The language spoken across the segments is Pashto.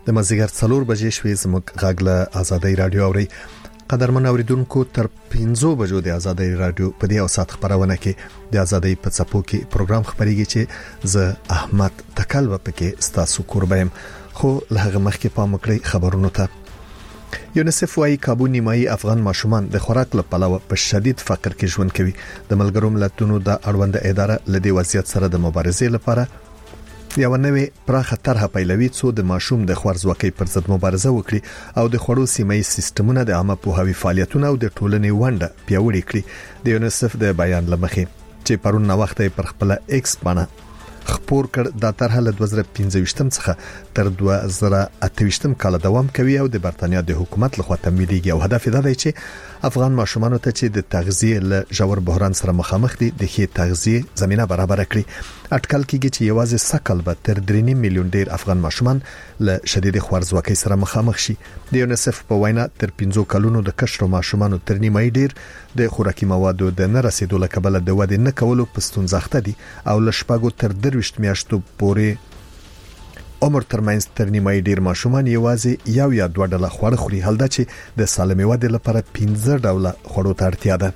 د مازیګر 4 بجې شوې زموږ غاګله آزادۍ رادیو اوري. قدرمن اوریدونکو تر 5 بجو د آزادۍ رادیو په دې اوسات خبرونه کې د آزادۍ په څپو کې پروګرام خبريږي چې زه احمد تکل وپکې ستاسو قربایم. خو له هغه مخکې پام وکړئ خبرونو ته. یونیسف وايي کابو نیمایي افغان ماشومان د خوراک لپاره په شدید فقر کې ژوند کوي. د ملګرو ملتونو د اړوند اداره لدی وضعیت سره د مبارزې لپاره یو نوې پراخه طرحه پیلوي چې د ماشوم د خوارځواکۍ پر ضد مبارزه وکړي او د خوړو سیمې سیستمونه د عامه پوهاوي فعالیتونه او د ټولنې ونډه پیاوړې کړي. د یونیسف د بیان لمخې چې پرون نو وخت پر خپل ایکس باندې خبر کړ د طرحه له 2015 څخه تر 2028 کال دوام کوي او د برتانیا د حکومت لخوا تمویلېږي او هدف دا دی چې افغان ماشومانو ته چې د تغذیه له ژور بحران سره مخامخ دي د ښه تغذیه زمينه برابر کړي. اټکل کېږي چې یوازې سکل به تر 3 میلیون ډیر افغان ماشومان له شدید خوارځواکۍ سره مخامخ شي. د یونیسف په وینا تر 15 کلونو د کشر ماشومانو تر نیمه ډیر د خوراکي موادو د نه رسیدو لکبل د ودې نه کولو په ستونزخته دي او له شپږو تر 23 میاشتو پورې عمر ترمنځ تر نیمه ډیر ماشومان یوازې یو یا دوه ډله خواړه خوري. حال دا چې د سالمې ودې لپاره 15 ډوله خوړو ته اړتیا ده.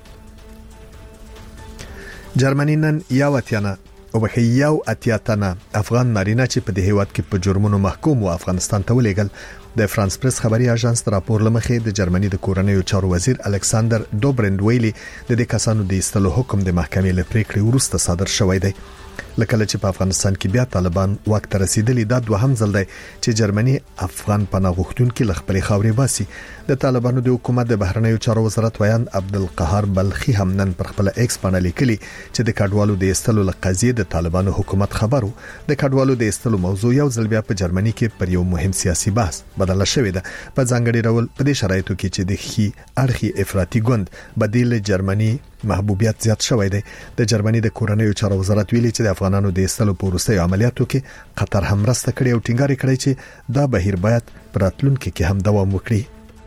جرمني نن یو اتیاتنه افغان نارینه چې په دې هیواد کې په جرمونو محکوم و افغانستان ته ولېګل. د فرانس پریس خبري اژانس راپور لمخې د جرمني د کورنیو چارو وزیر الکساندر دوبرند ویلي د دې کسانو د ایستلو حکم د محکمې له پریکړې وروسته صادر شوی دی. لکه چې په افغانستان کې بیا طالبان وخت رسیدلی دا دوهم ځل دی چې جرمني افغان پناه غوښتونکو له خپل خاورې باسي. د طالبانو د حکومت د بهرنیو چارو وزارت ویان عبدالقهار بلخي هم نن پر خپل ایکس باندې لیکلي چې د کډوالو د ایستلو لقضیه د طالبانو حکومت خبرو. د کډوالو د ایستلو موضوع یو ځل بیا په جرمني کې پر یو مهم سیاسي بحث بدله شوې ده. په ځانګړي ډول په دې شرایطو کې چې د خي اړخي افراطي ګوند بدیل جرمني محبوبیت زیات شوی دی. د جرمني د کورنیو چارو وزارت ویلي چې د افغانانو د ایستلو پروسې عملیاتو کې قطر هم راسته کړي او ټینګار کړی چې دا بهیر باید پراتلونکو کې هم دوام وکړي.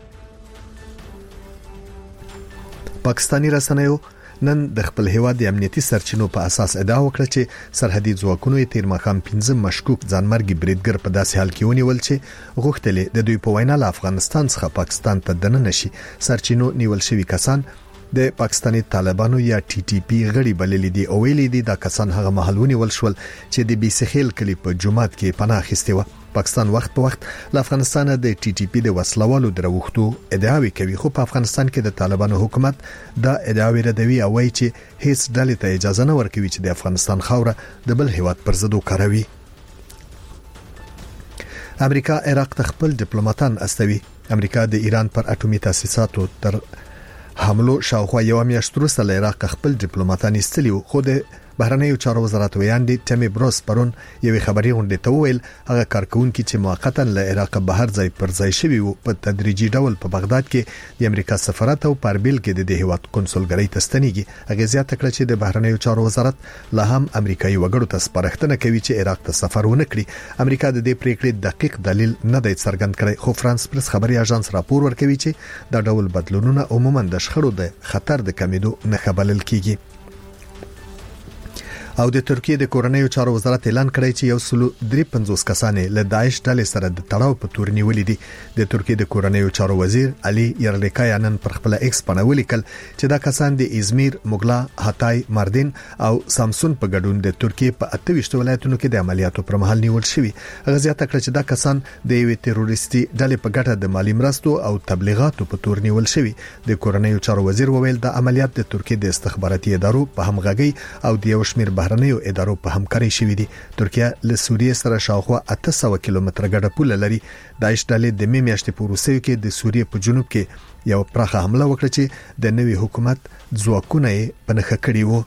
پاکستانی رسنیو نن د خپل هیواد د امنیتي سرچینو په اساس ادعا وکړه چې سرحدي ځواکونو تیر مخام 15 مشکوک ځانمرګي بریدګر په داسې حال کې ونیول چې غوښتل د دوی په وینا له افغانستان څخه پاکستان ته دننه شي. سرچینو نیول شوی کسان د پاکستاني طالبانو یا ټي ټي پی غړي بللي دي او ویلي دي دا کسان هغه محل ونیول شول چې د بیسخیل کلی په جمعات کې پناه اخیسته و. پاکستان وخت په وخت له افغانستان د ټي ټي پی د وسلوالو دروغتو ادعاوي کوي خو په افغانستان کې د طالبانو حکومت دا ادعاوي ردوي او وایي چې هیڅ ډلې ته اجازه نه ورکوي چې د افغانستان خاوره د بل هیواد پر ضد وکاروي. امریکا عراق ته خپل ډیپلوماټان استوي. امریکا د ایران پر اټومي تاسیساتو تر حملو شاوخوا یو میاشت وروسته له عراق خپل ډیپلوماټان ایستلي خو د بهرنیو چارو وزارت ویاندې ټمی بروس پرون یوې خبري غونډې ته وویل هغه کارکونکو چې موقتا له عراق بهر ځای پر ځای شوی وو په تدریجي ډول په بغداد کې د امریکا سفارت او پاربیل کې د هیواد کنسولګری تستنیږي. هغه زیاته کړ چې د بهرنیو چارو وزارت له هم امریکایي وګړو ته سپارښتنه کوي چې عراق ته سفر ونه کړي. امریکا د دې پریکړې دقیق دلیل نه دی څرګند کړی خو فرانس پریس خبري اژانس راپور ورکوي چې دا ډول بدلونونه عموما د شخړو د خطر د کمیدو نه خبرل کیږي. او د ترکیه د کورنیو چارو وزارت اعلان کړی چې 153 کسان له داعش ډلې سره د تړاو په تور نیولې دي. د ترکیه د کورنیو چارو وزیر علي یرلیکای نن پر خپل ایکس باندې ولیکل چې دا کسان د ازمیر، موغلا، هاتای، ماردین او سامسون په ګډون د ترکیه په 28 ولایتونو کې د عملیاتو پر مهال نیول شوي. هغه زیاته کړ چې دا کسان د یوې تروریستي ډلې په ګټه د مالی مرستو او تبلیغاتو په تور نیول شوي. د کورنیو چارو وزیر وویل د عملیات د ترکیه د استخباراتي ادارو په همغږي او د یو شمېر بهرنیو ادارو په همکاري شوې دي. ترکیه له سوریې سره شاوخوا 800 کیلومتره ګډه پوله لري. داعش ډلې د می میاشتې په روسیې کې د سوریې په جنوب کې یو پراخه حمله وکړه چې د نوي حکومت ځواکونه یې په نښه کړي وو.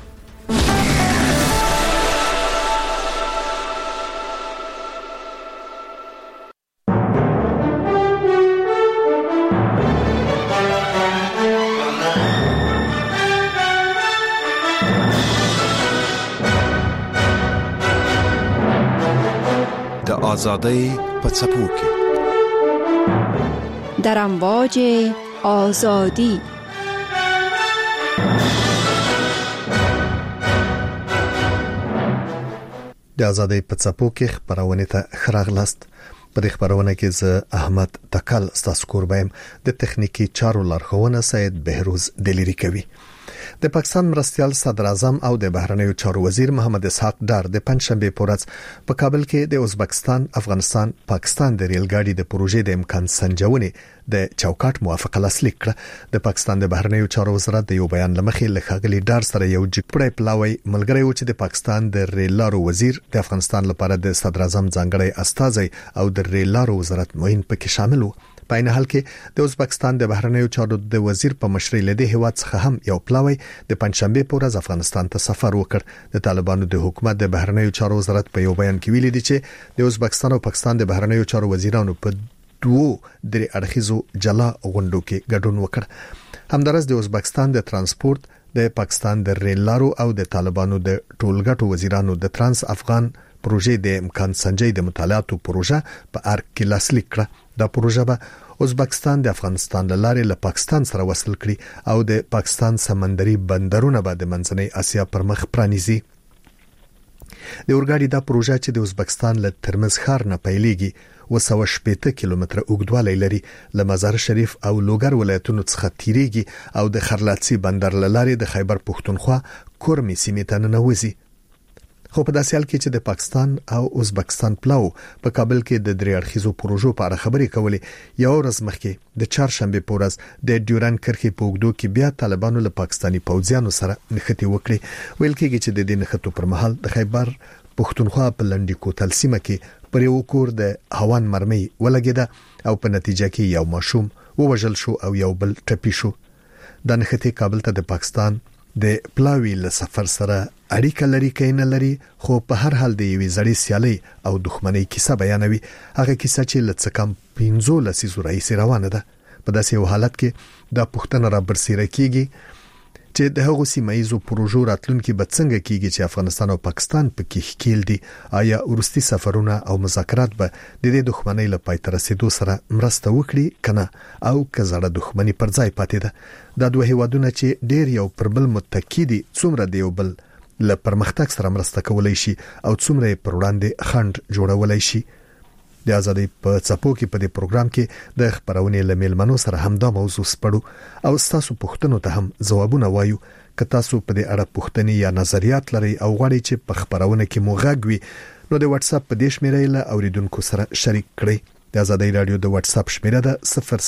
آزادۍ په څپو کې در امواج آزادی د آزادۍ په څپو کې خبرونه ته خراغلاست. په دې خبرونه کې ز احمد تکل ستاسو کوربایم د تخنیکی چارو لارښوونه سید بهروز دلیری کوي. د پاکستان مرستيال صدر اعظم او د بهرنیو چارو وزیر محمد اسحاق ډار د پنځشنبه په ورځ په کابل کې د ازبکستان، افغانستان، پاکستان د ریل ګاډي د پروژې د امکان سنجونې د چوکاټ موافقه لاسلیک کړه. د پاکستان د بهرنیو چارو وزارت د یو بیان لمخې له ښاغلي ډار سره یو جګپړی پلاوی ملګری و چې د پاکستان د ریل لارو وزیر، د افغانستان لپاره د صدر اعظم ځانګړی استازی او د ریل لارو وزارت معین پکې شامل وو. په عین حال کې د ازبکستان د بهرنیو چارو د وزیر په مشرۍ له هیواد څخه هم یو پلاوی د پنځشنبه په ورځ افغانستان ته سفر وکړ. د طالبانو د حکومت د بهرنیو چارو وزارت په یو بیان کې ویلي دی چې د ازبکستان او پاکستان د بهرنیو چارو وزیرانو په دوه درې اړخیزو جلا غونډو کې ګډون وکړ. همدارس د ازبکستان د ترانسپورت، د پاکستان د ریل لارو او د طالبانو د ټولګټو وزیرانو د ترانس افغان پروژې د امکان سنجي د مطالعاتو پروژه په ارګ کې لاسلیک کړه. دا پروژه به ازبکستان د افغانستان لارې له پاکستان سره وصل کړي او د پاکستان سمندري بندرونه به د منځنۍ اسیا پر مخ پرانیزي. د اورګاډي دا پروژه چې د ازبکستان له ترمز ښار نه پیلېږي 280 کیلومتره اوږدوالی لري، له مزار شریف او لوګر ولایتونو څخه تیریږي او د خرلاڅي بندر لارې د خیبر پښتونخوا کورمي سیمې ته ننوځي. خو په داسې حال کې چې د پاکستان او ازبکستان پلاو په کابل کې د درې اړخیزو پروژو په اړه خبرې کولې، یو ورځ مخکې د چهارشنبه په ورځ د ډیورن کرښې په اوږدو کې بیا طالبانو له پاکستاني پوځیانو سره نښتې وکړې. ویل کېږي چې د دې نښتو پر مهال د خیبر پښتونخوا په لنډی کوتل سیمه کې پر یو کور د هوان مرمۍ ولګېده او په نتیجه کې یو ماشوم ووژل شو او یو بل ټپي شو. د نښتې کابل ته د پاکستان د پلاوی له سفر سره اړیکه لري کینه لري، خو په هر حال د یوې زړې سیالي او دښمنۍ کیسه بیانوي. هغه کیسه چې لڅ کم 15 لسیزو راځي روانه ده. په داسې یو حالت کې دا پوښتنه را برسېره کیږي چې د هغو سیمایزو پروژو راتلونکي به څنګه کیږي چې افغانستان او پاکستان پکې ښکیل دي. آیا ورستي سفرونه او مذاکرات به د دې دښمنۍ له پای ته رسیدو سره مرسته وکړي کنه او که زړه دښمنۍ پر ځای پاتې ده؟ دا دوه هیوادونه چې ډېر یو پر بل متکی دي، څومره دی یو بل له پرمختګ سره مرسته کولای شي او څومره پر وړاندې خنډ جوړولای شي؟ د ازادۍ په څپو کې په دې پروګرام کې د خبرونې له میلمنو سره هم دا موضوع سپړو او تاسو پوښتنو ته هم ځوابونه وایو. که تاسو په دې اړه پوښتنې یا نظریات لرئ او غواړئ چې په خبرونه کې مو غږ وي، نو د واتس اپ په دې شمیرې له اوریدونکو سره شریک کړئ. د ازادۍ رادیو د واتس اپ شمیره ده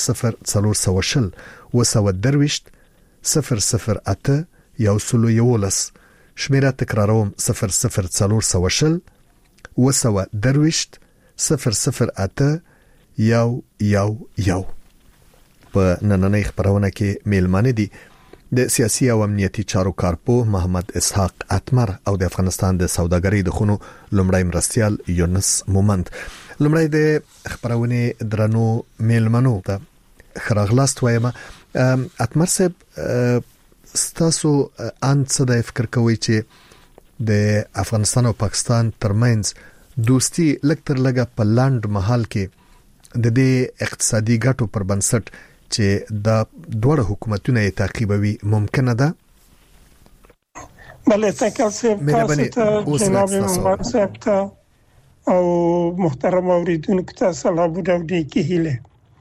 00420 222 008 111. شمیره تکراروم 00420 222 008 111. په نننۍ خبرونه کې میلمانه دي د سیاسي او امنیتي چارو کارپو محمد اسحاق اتمر او د افغانستان د سوداګرۍ د خونو لومړی مرستيال یونس مومند. لومړی د خبرونه درنو میلمنو ته خراغلاست وایم. اتمر صاحب، ستاسو څه د فکر کوي چې د افغانستان او پاکستان ترمنځ دوستي لکتر لګه په لاند محل کې د دې اقتصادي ګټو پر بنسټ چې دا دوه حکومتونه یې تعقیبوي ممکنه ده؟ بله، تاسو جناب محمد صاحب ته او محترم اوریدونکو ته سلام او نیکی هیله.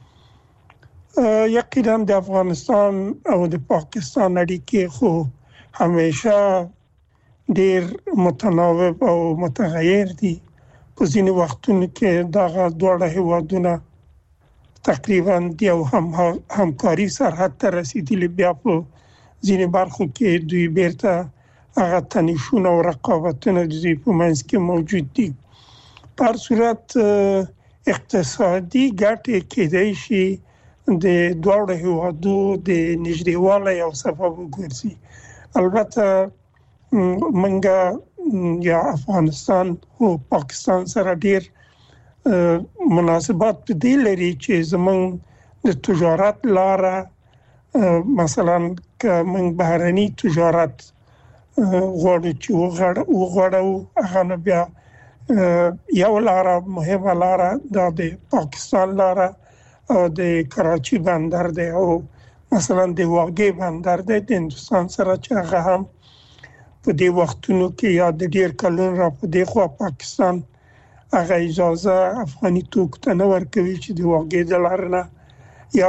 یقینا د افغانستان او د پاکستان اړیکې خو همیشه ډیر متناوب او متغیر دي. په ځینې وختونو کې دا دوه هیوادونه تقریبا د همکاري سرحد ته رسیدلي، بیا په ځینې برخو کې دوی بیرته هغه تنشونه او رقابتونه د دوی په منځ کې موجود دي. په هر صورت اقتصادي ګټې کېدای شي د دوه هیوادو د نږدېوالي او سبب وګرځي. البته منګه یا افغانستان او پاکستان سره ډیر مناسبات په دې لري چې زمونږ د تجارت لاره، مثلا که موږ بهرني تجارت غواړو چې وغواړو، هغه بیا یو لاره مهمه لاره د پاکستان لاره او د کراچي بندر دی او مثلا د واګې بندر دی د هندستان سره چې هغه هم په دې وختونو کې یا د ډیر کلونو را په دې خوا پاکستان هغه اجازه افغاني توکو ته نه ورکوي چې د واګې د لارنه یا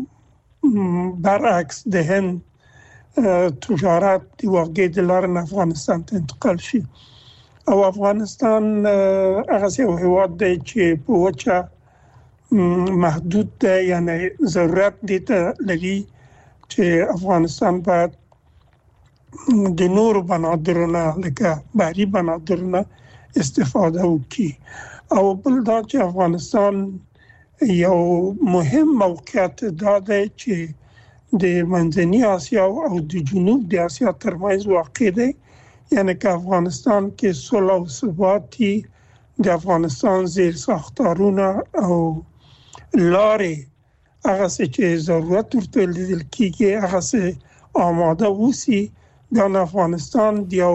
برعکس د هند تجارت د واګې د لارنه افغانستان ته انتقال شي. او افغانستان هغه یو هیواد دی چې په وچه محدود دی، یعنی ضرورت دی ته لري چې افغانستان باید د نورو بنادرونه لکه بحري بنادرونه استفاده وکړي. او بل دا چې افغانستان یو مهم موقعیت دا دی چې د منځنۍ اسیا او د جنوب د اسیا ترمنځ واقع دی. یعنی که افغانستان کې صلح او ثباتی د افغانستان زیر ساختارونه او لارې هغه چې ضرورت ورته لیدل کېږي هغه آماده وسی، د افغانستان یو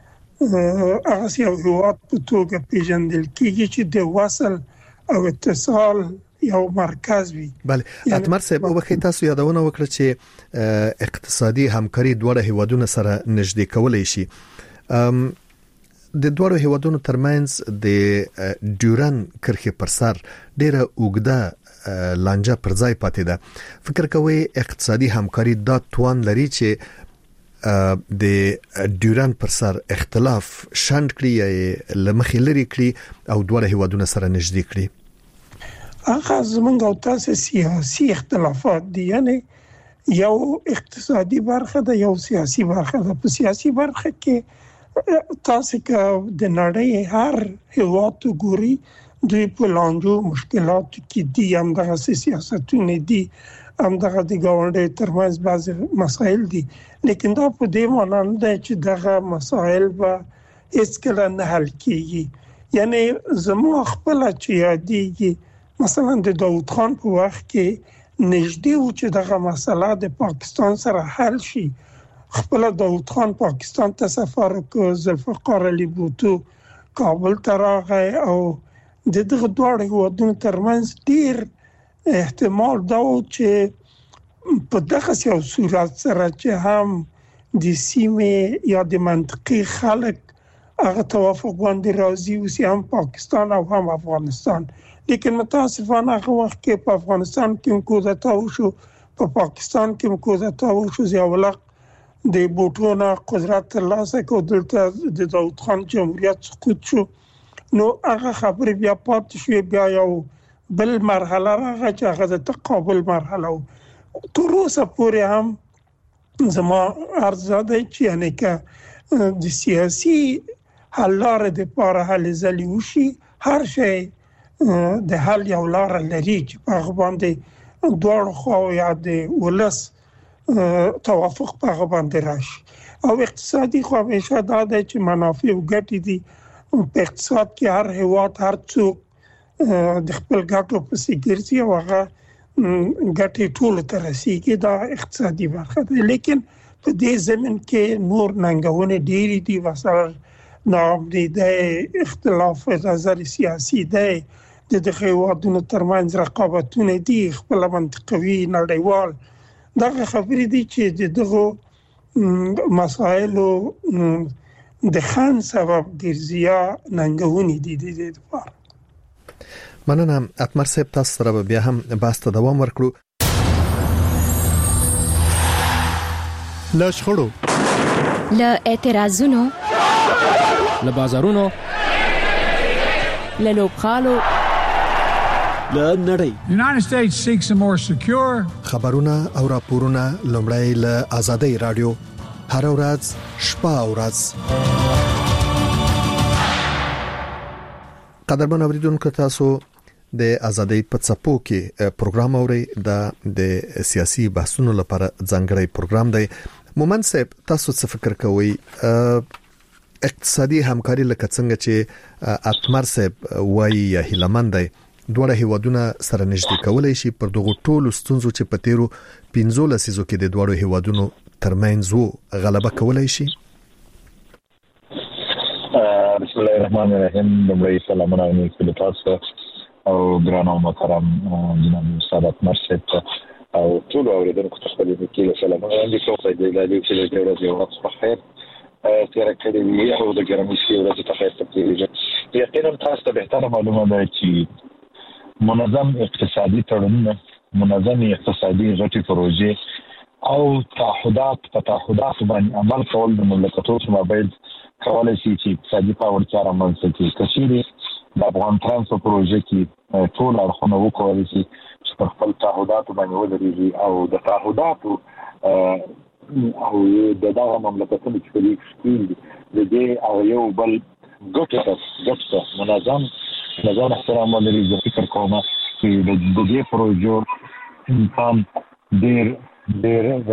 هیواد په توګه پیژندل کېږي چې د وصل او اتصال یو مرکز وي. بله اتمر صاحب وبخښئ، تاسو یادونه وکړه چې اقتصادي همکاري دوه هیوادونو سره نږدې کولای شي. د دوه هیوادونو ترمنځ د ډیورن کرښې پر سر ډیره اوږده لانجه پر ځای پاتې ده. فکر کوئ اقتصادي همکاري دا توان لري چې د ډیورن پر سر اختلاف شاند کړي یا لمخې لري کړي او دوه هیوادونو سره نږدې کړي؟ هغه زمونږ او تاسو سیاسي اختلافات دي، یعنی یو اقتصادي برخه ده یو سیاسي برخه ده. په سیاسي برخه کې تاسو که د نړۍ هر هیواد ګوري دوی په لانجو مشکلات کې دي، هم دغه سیاستونه دي، هم دغه د ګاونډي ترمنځ بعض مسائل دي، لیکن دا په دې معنی نه ده چې دغه مسائل به هیڅ کله نه حل کیږي. یعنی زموږ خپل چې یادېږي مثلا د داود خان په وخت کې نږدې و چې دغه مسله د پاکستان سره حل شي. خپل داود خان پاکستان ته سفر وکړ، ذوالفقار علي بوټو کابل ته راغی او دغه دوه هیوادونو ترمنځ ډیر احتمال دا و چې په دغه یو صورت سره چې هم د سیمې یا د منطقې خلک هغه توافق باندې راضي اوسي، هم پاکستان او هم افغانستان. لیکن متاسفانه هغه وخت کې په افغانستان کې کودتا وشو، په پاکستان کې کودتا وشو، ضیاءالحق د بوټونو قدرت ترلاسه کړ، دلته د داود خان جمهوریت سقوط شو. نو هغه خبرې بیا پاتې شوې، بیا یو بل مرحله راغله چې هغه د تقابل مرحله و. تر اوسه پورې هم زما عرض ده چې یعنی که د سیاسي حل لارې دپاره هلې ځلې وشي، هر شی د حل یو لاره لري چې په هغه باندې دواړو خواو یا د ولس توافق په هغه باندې راشي. او اقتصادي خو همیشه دا ده چې منافع او ګټې دي. په اقتصاد کې هر هیواد هر څوک د خپل ګټو پسې ګرځي او هغه ګټې ټولو ته رسیږي، دا اقتصادي برخه ده. لیکن په دې زمین کې نور ننګونې ډېرې دي، مثلا ناامني، اختلاف نظر سیاسي دی، د دغه هیوادونو ترمنځ رقابتونه دي، خپل منطقوي نړیوال دغه خبرې دي چې دغه مسایلو د خان سبب ګرځي یا ننګونې دي د دې لپاره. مننه اتمر صاحب، تاسو سره بیا هم بحث ته دوام ورکړو. له شخړو، له اعتراضونو، له بازارونو، له لوبخالو، له نړۍ. United States seeks a more secure. خبرونه او راپورونه لومړی له آزادۍ رادیو هر ورځ شپه او ورځ. قدرمن اوریدونکو، تاسو د آزادۍ په څپو کې پروګرام اورئ. د سیاسي بحثونو لپاره ځانګړی پروګرام دی. مومن صاحب، تاسو څه فکر کوئ؟ اقتصادي همکاري لکه څنګه چې اتمر صاحب وایي یا هیلمن دی، دوه هیوادونه سره نږدې کولای شي پر دغه ټولو ستونزو چې په تیرو 15 لسیزو کې د دوه هیوادونو ترمنځ وو غلبه کولای شي؟ بسم الله الرحمن الرحیم. دمړی سلامونه علیکم تاسو او ګران او محترم جناب استاد اتمر صاحب او ټول اوریدونکو ته خپل وکیل سلامونه وړاندې کوم. په دې لاري چې د ورځې وخت په خیر تیر کړی وي او د ګرمۍ ورځې په خیر ته تیریږي. یقینا تاسو ته بهتره معلومه ده چې منظم اقتصادي تړونونه، منظم اقتصادي غټي پروژې او تعهدات باندې عمل کول د مملکتونو مابین کولای شي چې اقتصادي پیاوړتیا رامنځته کړي. کچېرې د افغان ترانسپورت پروژې کې ټول اړخونه وکولای شي چې په خپل تعهدات باندې ودرېږي او د تعهداتو او دغه مملکتونو چې په د دې او یو بل ګټه منظم احترام ولري. زه فکر کوم چې د دې پروژو امکان ډېر د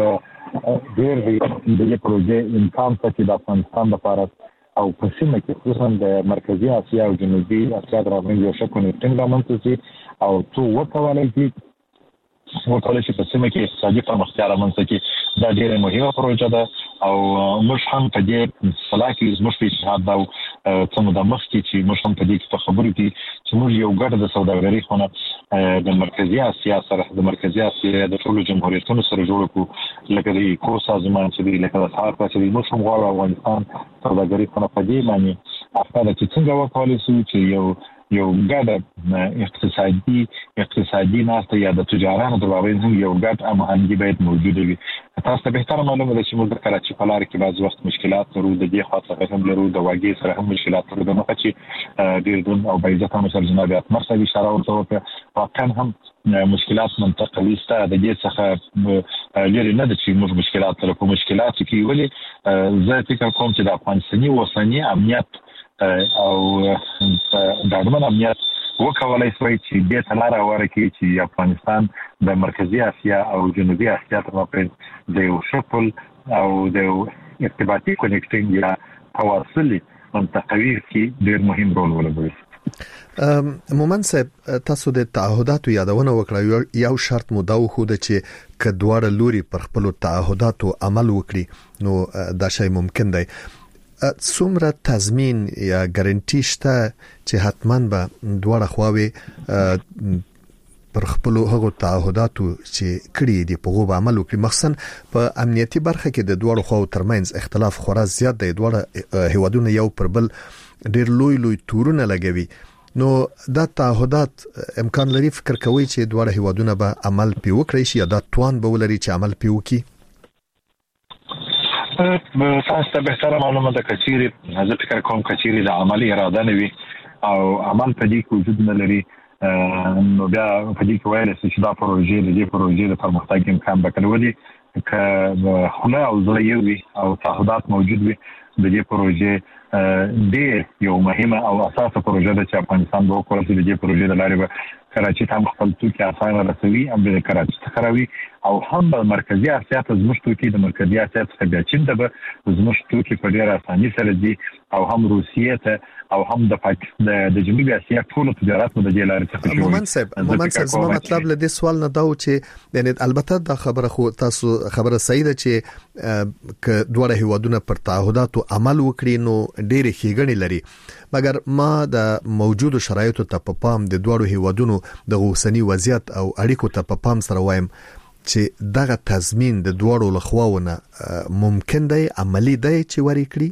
دې پروژې امکان څه چې د افغانستان لپاره او په سیمه کې خصوصا د مرکزی اسیا او جنوبي اسیا درامن یو څه کنیکټینګ رامنځته شي او څو وکولای شي په سیمه کې اقتصادي پرمختیا رامنځته کړي. دا ډېره مهمه پروژه ده او موږ هم په دې صلاح کې زموږ په اتحاد دا څنګه د مخ کې چې موږ هم په دې کې په خبرو کې چې موږ یو ګډ د سوداګرۍ خونه د مرکزی اسیا سره د مرکزی اسیا د ټولو جمهوریتونو سره جوړ کړو، لکه د کو سازمان چې لکه د سار په چې موږ هم غواړو افغانستان سوداګرۍ خونه په دې معنی افاده چې څنګه وکولای شو چې یو ګډ اقتصادي ناسته یا د تجارانو د بابین هم یو ګډ هماهنګي باید موجود وي. تاسو ته بهتره معلومه ده چې موږ د کراچي په لار کې بعض وخت مشکلات لرو، د دې خاصه هم لرو د واګي سره هم مشکلات لرو. نو چې ډېر دون او بایزه هم سره جناب اتمر صاحب اشاره ورته واقعا هم مشکلات منطقوي سره د دې څخه لري نه ده چې موږ مشکلات لرو. په مشکلات کې ولې زه فکر کوم چې د افغانستاني وسنی امنیت او داړمن امنیت وکولای شي چې د تلاره ورکړي چې افغانستان د مرکزی اسیا او جنوبي اسیا ترمنځ د یو شپل او د ارتباطي کنیکټینګ یا تواصلي منطقوي کې ډېر مهم رول ولوبوي. مومن صاحب تاسو د تعهداتو یادونه وکړه، یو شرط مو دا وخت چې کډوړ لوري پر خپل تعهداتو عمل وکړي نو دا شی ممکن دی. څومره تضمین یا ګارانټی شته چې حتماً به دواړه خواوې پر خپل هغو تعهداتو چې کړي دي په غو عمل وکړي؟ مخصوصا په امنیتي برخه کې د دواړو خواو ترمنځ اختلاف خورا زیات دی. دواړه هیوادونه یو پر بل ډېر لوی تورونه لګوي. نو دا تعهدات امکان لري فکر کوي چې دواړه هیوادونه به عمل پی وکړي شي یا دا توان به ولري چې عمل پی وکړي؟ تاسو ته بهتره معلومه ده کچېرې زه فکر کوم کچېرې د عملی اراده نه وي او عمل په دې کې وجود نه لري نو بیا په دې کې وایي چې دا پروژې د پرمختګ امکان به کولای که خله او زړه وي او تعهدات موجود وي. د دې پروژې ډېر یو مهمه او اساسه پروژه ده چې افغانستان به وکړي. د دې پروژې د لارې به کراچي ته خپل توکي اسانه رسوي هم د کراچي څخه راوي او هم د مرکزی اسیا ته زموږ توکي د مرکزی اسیا څخه بیا چین ته به زموږ توکي په ډېر اساني سره دي او هم روسیې ته او هم د پاکستان د جنوبي اسیا ټول تجارت د دې لارې څخه شوی. مومن صاحب زما مطلب له دې سوال نه دا و چې یعنی البته دا خبره خو تاسو خبره صحیح ده چې ک دوه هیوادونه پر تعهداتو عمل وکړي نو ډېر ښېګڼې لري، مګر ما د موجودو شرایطو ته په پام د دوه هیوادونو د اوسنی وضعیت او اړیکو ته په پام سره وایم چې دغه تضمین د دوه لخواونه ممکن دی، عملی دی چې وری کړی.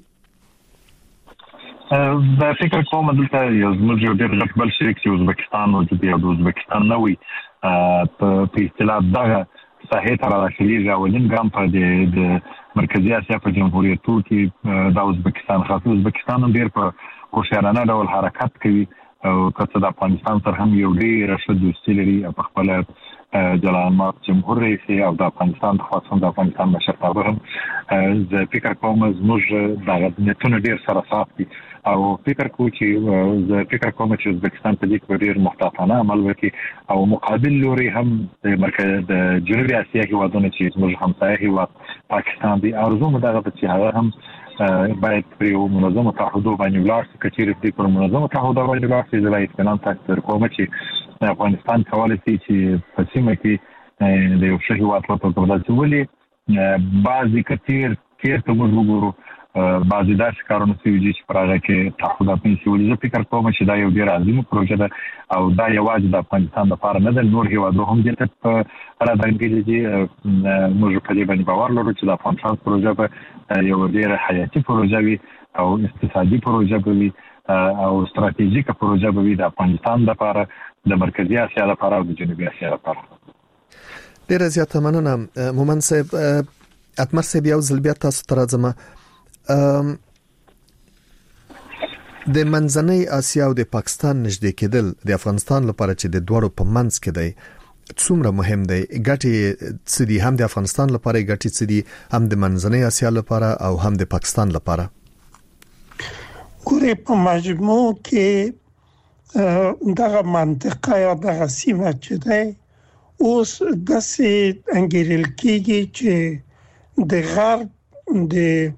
دا فکر کوم دلته یو زموږ یو ډېر غټ بل شریک چې ازبکستان موجود دی او د ازبکستان نه وي په اصطلاح دغه ساحې ته راخلیږي او نیم په د مرکزی اسیا په جمهوریتو کې د ازبکستان خاص ازبکستان ډېر په هوښیارانه ډول حرکت کوي او کله د افغانستان سره هم یو ډېر ښه دوستي لري په خپل جلال مات جمهور رئیس او د افغانستان خاصه د افغانستان مشرتابه هم زه فکر کوم زموږ د نیتونو ډېر سره صاف دي او فکر کوم چې ازبکستان په دې کې ډېر محتاطانه عمل وکړي او مقابل لوري هم د مرکز د جنوبي اسیا هیوادونه چې زموږ همسایه هیواد پاکستان دی ارزو مدغه چې هغه هم باید پر یو منظمه تعهد باندې ولاړ شي. کچېرې دې پر منظمه تعهد باندې ولاړ شي زه اطمینان تاسو کوم چې افغانستان کولای شي چې په سیمه کې د یو ښه هیواد په توګه بدل شي. ولې بعضی کثیر ته موږ وګورو بعضی داسې کارونه شوي دي چې پر هغه کې تعهدات نه شوي. زه فکر کوم چې دا یو ډېر عظیمه پروژه ده او دا یوازې د افغانستان لپاره نه ده، نور هیوادونه هم دې ته راځي دي. موږ په دې باندې باور لرو چې د افغانستان پروژه به یو ډېر حیاتي پروژه وي او اقتصادي پروژه به وي او ستراتیژیکه پروژه به وي د افغانستان لپاره د مرکزی اسیا لپاره او د جنوبي اسیا لپاره. ډیره زیاته مننه مومن صاحب. اتمر صاحب یو ځل بیا تاسو ته راځم. د منځنۍ اسیا او د پاکستان نږدې کېدل د افغانستان لپاره چې د دوړو په منځ کې دی څومره مهم دی؟ ګټې څه دي هم د افغانستان لپاره، ګټې څه دي هم د منځنۍ اسیا لپاره او هم د پاکستان لپاره؟ ګورې په مجموع کې دغه منطقه یا دغه سیمه چې دی اوس داسې انګیرل کېږي چې د غرب د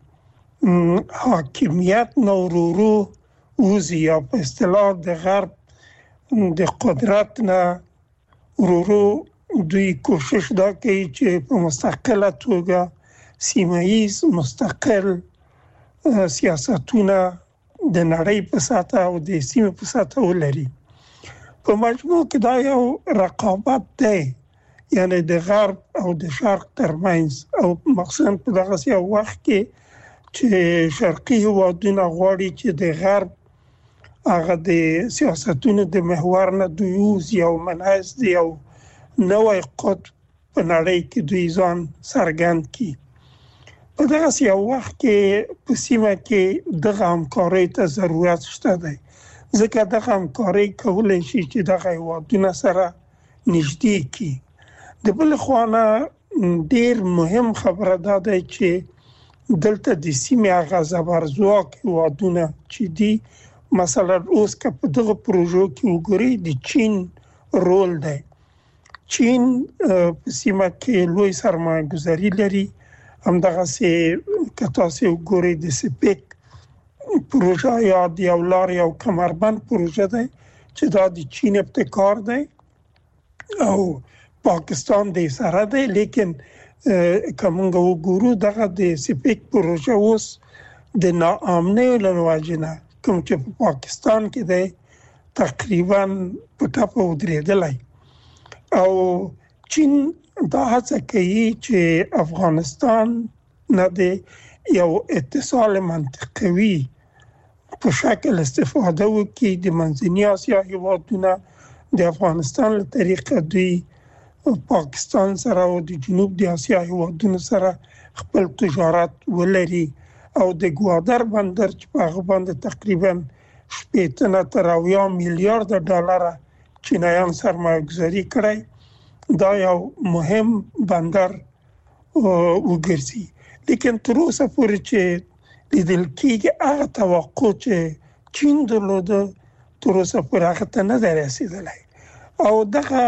حاکمیت نورورو وزي یا په اصطلاح د غرب د قدرت نه ورورو دوی کوشش دا کوي چې په مستقله توګه سیمه‌ایز مستقل سیاستونه د نړۍ په ساته او د سیمې په ساته ولري. په مجموع کې دا یو رقابت دی، یعنی د غرب او د شرق ترمنځ، او مخصوصا په دغه یو وخت کې چې شرقي هیوادونه غواړي چې د غرب هغه د سیاستونو د محور نه دوی یو منحص دی او نوې قطب په نړۍ کې دوی ځان څرګند کړي. په دغه یو وخت کې په سیمه کې دغه همکارۍ ته ضرورت شته دی، ځکه دغه همکارۍ کولای شي چې دغه هیوادونه سره نږدې کړي. د بل خوا نه ډېر مهم خبره دا ده چې دلته د سیمې هغه زبرځواک هیوادونه چې دي، مثلا اوس که په دغه پروژو کې وګورئ د چین رول دی. چین په سیمه کې لوی سرمایه گذاري لري. همدغسې که تاسو وګورئ د سپیک پروژه یا د یو لار یو کمربند پروژه دی چې دا د چین ابتکار دی او پاکستان د سره دی، لیکن کومه وګورو دغه د سپیک پروژه اوس د ناامنۍ له وجې نه کوم چې په پاکستان کې دی تقریبا په ټاپه ودرېدلی، او چین دا هڅه کوي چې افغانستان نه د یو اتصال منطقوي په شکل استفاده وکړي. د منځنۍ اسیا هیوادونه د افغانستان له طریقه دوی پاکستان سره او د جنوب د اسیا هیوادونو سره خپل تجارت ولري، او د ګوادر بندر چې په هغه باندې تقریبا 80 میلیارد ډالر چینایان سرمایه گذاري کړی، دا یو مهم بندر وګرځي. لیکن تر اوسه پورې چې لیدل کېږي هغه توقع چې چین درلوده تر اوسه پورې هغه ته نه دی رسېدلی، او دغه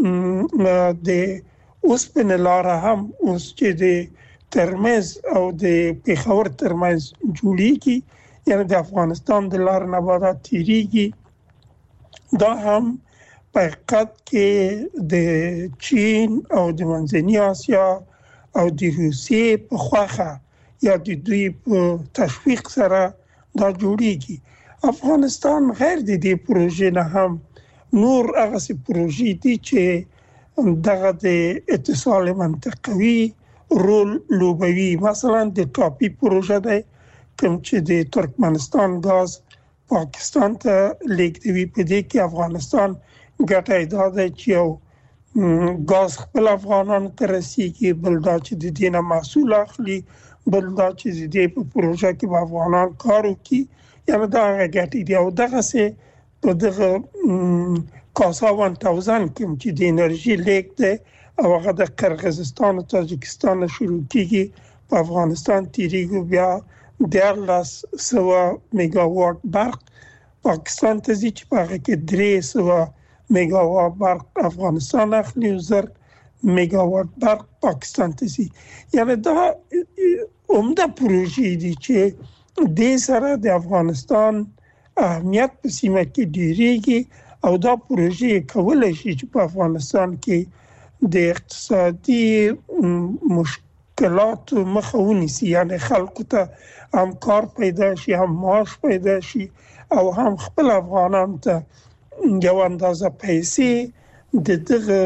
د اوسپنې لاره هم اوس چې د ترمز او د پېښور ترمز جوړیږي، یعنی د افغانستان د لار نه باید تیریږي، دا هم په حقیقت کې د چین او د منځنۍ اسیا او د روسیې په خواخه یا د دوی په تشویق سره دا جوړیږي. افغانستان غیر د دې پروژې نه هم نور هغه پروژې دي چې دغه د اتصال منطقوي رول لوبوي. مثلا د ټاپي پروژه ده کوم چې د ترکمنستان غاز پاکستان ته لیږدوي. په دې کې افغانستان ګټه ده چې یو غاز خپل افغانانو ته رسیږي، بل دا چې د دې نه محصول اخلي، بل دا چې د دې په پروژه کې به افغانان کار وکړي، یعنی دا ګټې دي. او دغه څه په دغه کاسا 1000 کې چې د انرژي لیک ده او هغه د قرغیزستان او تاجکستان شروع کیږي، په افغانستان تیریږي، بیا 1300 میگاوات برق پاکستان ته ځي چې په هغه کې 300 میگاوات برق افغانستان اخلي او 1000 میگاوات برق پاکستان ته ځي. یعنی دا عمده پروژې دي چې د سره د افغانستان اهمیت په سیمه کې ډیریږي، او دا پروژې کولای شي چې په افغانستان کې د اقتصادي مشکلات مخه ونیسي، یعنی خلکو ته هم کار پیدا شي، هم معاش پیدا شي، او هم خپل افغانان ته یو اندازه پیسې د دغه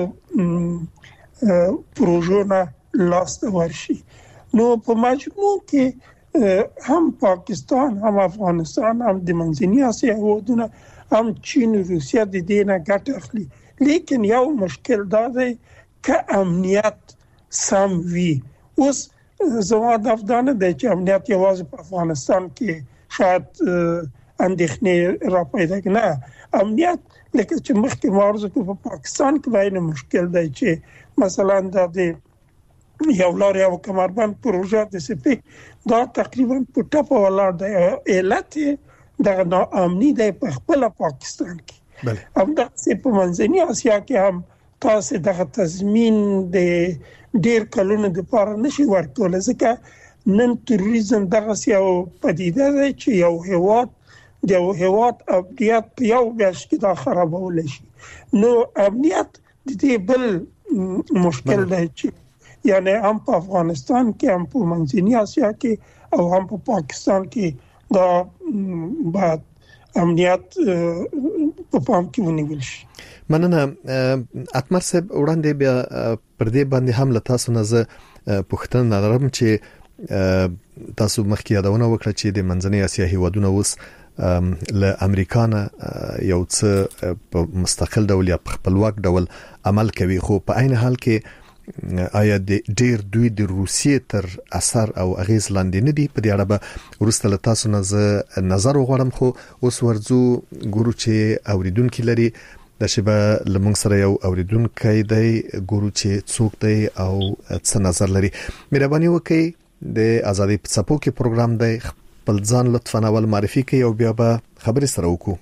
پروژو نه لاس ته ورشي. نو په مجموع کې هم پاکستان هم افغانستان هم د منځنۍ اسیا هیوادونه هم چین او روسیه د دې نه ګټه اخلي. لیکن یو مشکل دا دی چې امنیت سم وي. اوس زما د افغان د امنیت یوازې په افغانستان کې شاید اندېښنې را پیدا کړي. امنیت لکه چې مخکې مارزو په پاکستان کې باندې مشکل دی چې مثلا د یو لار یو کمربند پروژه د سپی دا تقریبا په ټاپه ولاړ دی. علت د ناامني د خپل پاکستان کې بله هم د په منځنۍ اسیا کې هم تاسو د تضمین د ډیر کلونو د پاره نشي ورکول ځکه نن تروریزم دغه یو پدیده ده چې یو هیواد امنیت په یو بیاش کې دا خرابول شي. نو امنیت د دې بل مشکل دی چې یعنی هم په افغانستان کې هم په منځنۍ اسیا کې او هم په پاکستان کې دا بعد امنیت په پام کې ونیول شي. مننه اتمر صاحب. وړاندې بیا پر دې باندې هم له تاسو نه زه پوښتنه لرم چې تاسو مخکې یادونه وکړه چې د منځنۍ اسیا هیوادونه اوس له امریکا نه یو څه په مستقل ډول یا په خپلواک ډول عمل کوي، خو په عین حال کې آیا د ډیر دوی د روسیې تر اثر او اغیز لاندې نه دي؟ په دې اړه به وروسته له تاسو نه نظر وغواړم. خو اوس ورځو ګورو چې اوریدونکو لري د شبه لمونږ سره یو اوریدونکو دی، ګورو چې څوک دی او څه نظر لري. مهرباني وکړئ د ازادي په څپو کې پروګرام دی، خپل ځان لطفاً اول معرفي کړئ او بیا به خبرې سره وکړو.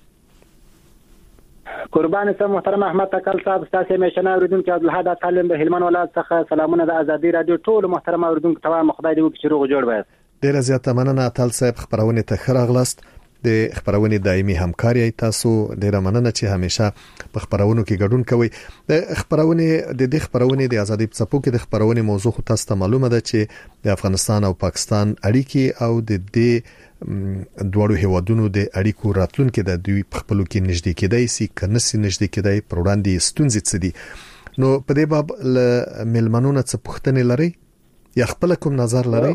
قربان سم محترم احمد تکل صاحب، تاسو میشنه اوریدونکو عبدالحد تعلیم د هلمند ولایت څخه سلامونه د ازادي رادیو ټول محترم اوریدونکو ته خدای دې وکړي چې روغ جوړ وي. ډیره زیاته مننه اتل صاحب، خبرونه ته ښه راغلاست. د خبرونه دایمي همکاري تاسو ډیره مننه چې همیشه په خبرونو کې ګډون کوي. د خبرونه د ازادي په څپو کې د خبرونه موضوع خو تاسو ته معلومه ده چې د افغانستان او پاکستان اړیکې او د دې دوړو هیوادونو د اړیکو راتلونکو د دوی په خپلو کې نږدې کېدای سي کنه سي نږدې کېدای پر وړاندې ستونزې څه دي. نو په دې باب ل ملمنونه څه پوښتنې لري یا خپل کوم نظر لري؟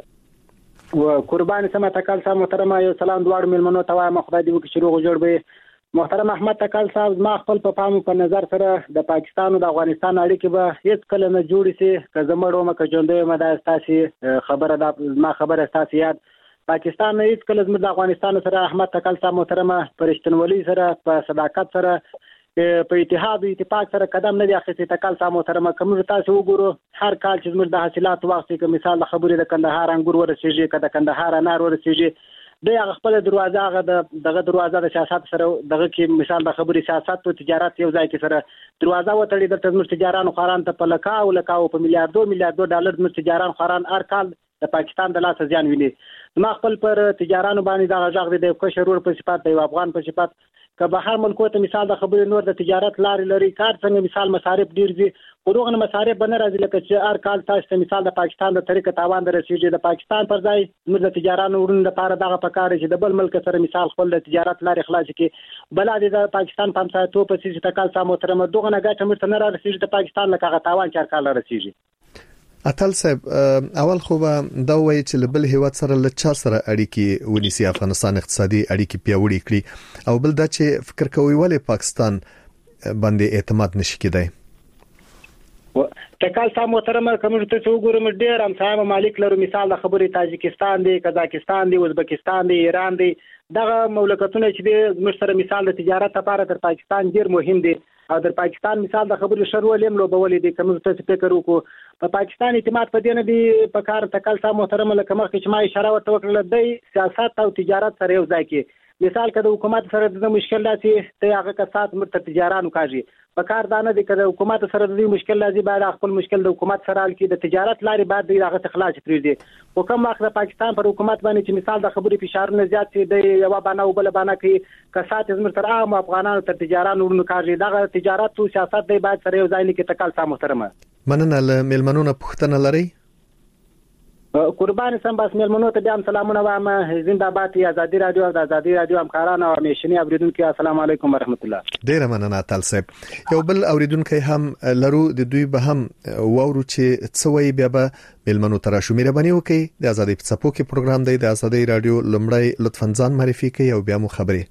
قربان سم تکل صاحب محترم، یو سلام دوړ ملمنو ته وایم، خدای دې وکړي چې روغ جوړ وي. محترم احمد تکل صاحب، ما خپل په پام په نظر سره د پاکستان او د افغانستان اړیکې به هیڅ کله نه جوړې سي که زمړو مکه ژوندې مده تاسو خبره ده. ما خبره تاسو یاد پاکستان هیڅ کله زموږ د افغانستان سره احمد تکل صاحب محترم پرشتنولي سره په صداقت سره په اتحاد او اتفاق سره قدم نه دی اخیستی. تکل صاحب محترم کوم تاسو وګورو هر کال چې زموږ د حاصلات وخت کې مثال د خبرې د کندهار انګور ورسیږي، کده کندهار انار ورسیږي، د خپل دروازه دغه دروازه د سیاست سره دغه کې مثال د خبرې سیاست او تجارت یو ځای کې سره دروازه وتړي د زموږ تجارانو خوران ته په لکاو په میلیارډو ډالر زموږ تجاران خوران هر کال د پاکستان د لاس ځان ویني. ما خپل پر تجارانو باندې دا غږ د کشرور په صفات د افغان په صفات که بهر ملکو ته مثال د خبرې نور د تجارت لري کار څنګه مثال مصارف ډیر دي، خو مصارف بنه راځي لکه چې هر کال تاسو ته مثال د پاکستان د طریقه تاوان درسیږي. د پاکستان پر ځای موږ د تجارانو ورونو لپاره دغه پکاره چې د بل ملک سره مثال خپل د تجارت لارې خلاص کی بل د پاکستان په مساتو په سیسه تکال سم محترم دغه نه ګټه مرته نه رسیږي د پاکستان لکه تاوان چار کال رسیږي. اتل صاحب، اول خو دا وایي چې لبل هیواد سره لچا سره اړیکې ونیسي، افغانستان اقتصادي اړیکې پیاوړې کړي، او بل دا چې فکر کوي ولې پاکستان باندې اعتماد نشي کېدای. تکال صاحب محترم کوم ته وګورم ډیر هم صاحب مالک لرو مثال د خبرې تاجکستان دی، قزاقستان دی، ازبکستان دی، ایران دی، دغه مملکتونه چې د مشترک مثال د تجارت لپاره تر پاکستان ډیر مهم دي او د پاکستان مثال د خبرې شروع لیم لو بولې دي. کوم څه فکر وکړو په پاکستان اعتماد په دې نه دی په کار. تکل صاحب محترم لکه مخکې چې ما اشاره ورته وکړه د سیاست او تجارت سره یو ځای کې مثال کده حکومت سره د مشکل لاسي ته هغه کسات مرته تجارانو کاږي په کار دانه دي کده حکومت سره د مشکل لازم بعد خپل مشکل د حکومت سره حل کې د تجارت لاري بعد دغه تخلاص پریږدي. او کوم وخت د پاکستان پر حکومت باندې چې مثال د خبرې فشارونه زیات شي د یو باندې او بل باندې کې کسات زموږ تر عام افغانانو تر تجارانو ورنو کاږي دغه تجارت او سیاست دی بعد سره یو ځای نه کې تکل صاحب محترمه. مننه. له ملمنونو پوښتنه لري؟ قربان سم بس ملمنو ته بیا سلامونه وایم. زنده‌باد آزادي رادیو او د آزادي رادیو همکارانو او میشني اوریدونکو السلام علیکم ورحمت الله. ډیر مننه اتل صاحب. یو بل اوریدونکو هم لرو د دوی به هم وورو چې څوي بیا به ملمنو تر شمیره بنی وکي د آزادي په څپو کې پروګرام دی د آزادي رادیو لمړی لطفاً ځان معرفي کړئ او بیا مو خبري.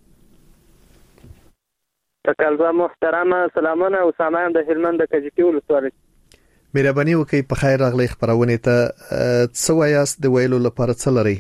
تکلزه محترمه سلامونه اسامه د هلمند د کجکی ولسوالۍ. مهرباني وکړئ په خیر راغلی خبرونه ته څه وایاست د ویلو لپاره څه لري؟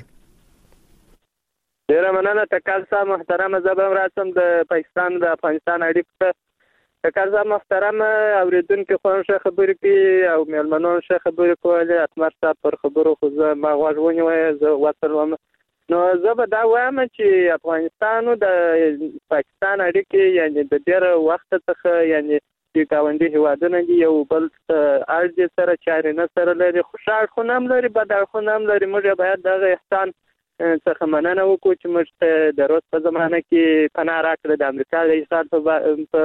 ډیره مننه تکلزه محترمه زبم راتم د پاکستان د افغانستان اړیکې تکلزه محترمه اوریدونکو خوښه خبرې کوي او مېلمنو ښه خبرې کولې اتمر صاحب پر خبرو خو زه ما غوښونی وای زه وصلوم. نو زه به دا وایم چې افغانستان د پاکستان اړیکې یعنی د ډیر وخت څخه یعنی چې گاونډي هیوادونه دي یو بل ارزي سره چاري نه سره لري خوشحال خونم لري بدل خونم لري. موږ باید دغه احسان څخه مننه وکړو چې موږ د روس په زمانه کې پناه راکړه د امریکا د ایستاد په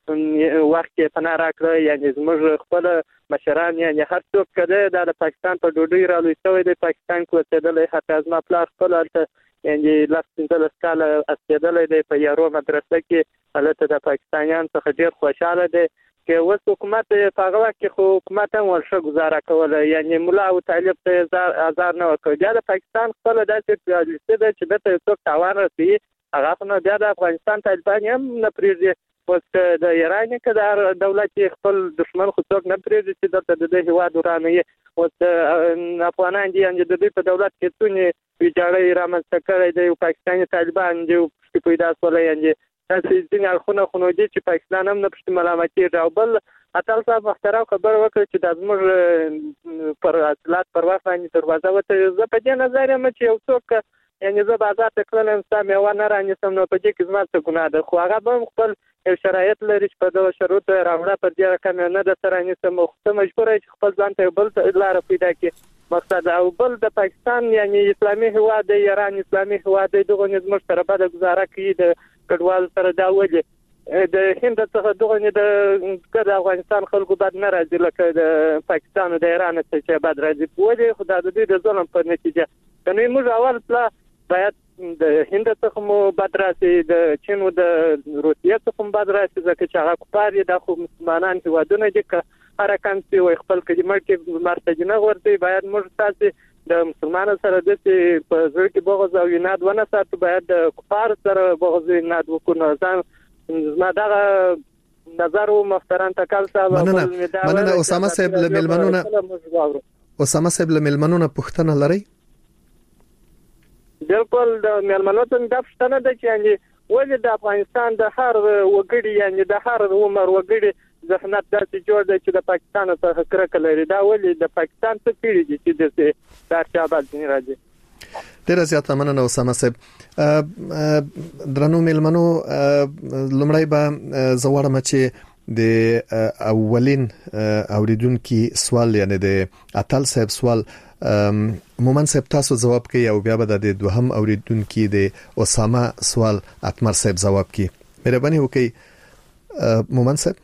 وخت کې پناه راکړه. یعنی موږ خپل مشران یعنی هر څوک کده د پاکستان په ډوډۍ را لوي شوی د پاکستان کو ستدل حتی از ما پلار خپل یعنی لاستنده سکاله استدل دی په یارو مدرسه کې حالت د پاکستانیان څخه ډیر خوشاله دي چې اوس حکومت په هغه وخت کې حکومت هم ورشه گزاره کوله یعنی مولا او طالب ته آزار نه ورکړ. د پاکستان خپل داسې پالیسي ده چې د څوک تاوان رسي هغه نه د افغانستان طالبان هم نه پریږدي. اوس د ایران کې د دولت خپل دشمن خو څوک نه پریږدي چې د هیواد ورانه اوس افغانان دي چې د دې په دولت کې څونه ویجاړی رامنځته کړی دی. پاکستاني طالبان چې پیدا شول یعنی تاسو ځینې اړخونه خو دي چې پاکستان هم نه پښتو ملامتي او بل اتل صاحب محترم خبر وکړ چې د زموږ پر اصلات پر وخت باندې دروازه وته. زه په دې نظر یم چې یو څوک یعنی زه بازار ته کړم سم یو نه رانیسم نو په دې کې زما څه ګناه ده خو هغه به خپل شرایط لري چې په دغه شروط راوړه پر دې رقم نه د سره نیسم خو مجبور چې خپل ځان ته بل لار پیدا کړي. مقصد او بل د پاکستان یعنی اسلامي هیواد د ایران اسلامي هیواد دغه نظم سره به گزاره کوي د کډوال سره دا وجه د هند څخه دغه د افغانستان خلکو بد نه راځي لکه د پاکستان او د ایران څخه بد راځي وجه خدای د دې د ظلم په نتیجه کني موږ اول پلا باید د هند څخه مو بد راځي د چین او د روسیې څخه بد راځي ځکه چې هغه کفار د خو مسلمانان هیوادونه دي که حرکت کوي خپل کلمه کې مرتجنه ورته باید موږ تاسو د مسلمانانو سره د په ځل کې بغض او یناد ونه ساتو باید د کفار سره بغض او یناد وکړو. ځان ما دا نظر او محترم تکل صاحب مننه اسامه صاحب له ملمنونه پښتنه لري. بالکل د ملمنو ته د پښتنه د چې ولې د افغانستان د هر وګړي یعنی د هر عمر وګړي ذهنیت داسې جوړ دی چې د پاکستان څخه کرکه لري. دا ولې د پاکستان څخه پیړي دي چې د ارتباط نه راځي. ډیر زیات مننه اسامه صاحب. درنو ملمنو لمړی به زوړم چې د اولین اوریدونکو سوال یعنی د اتل صاحب سوال مومن صاحب تاسو جواب کوي او بیا به د دوهم اوریدونکو د اسامه سوال اتمر صاحب جواب کوي. مهرباني وکړئ مومن صاحب.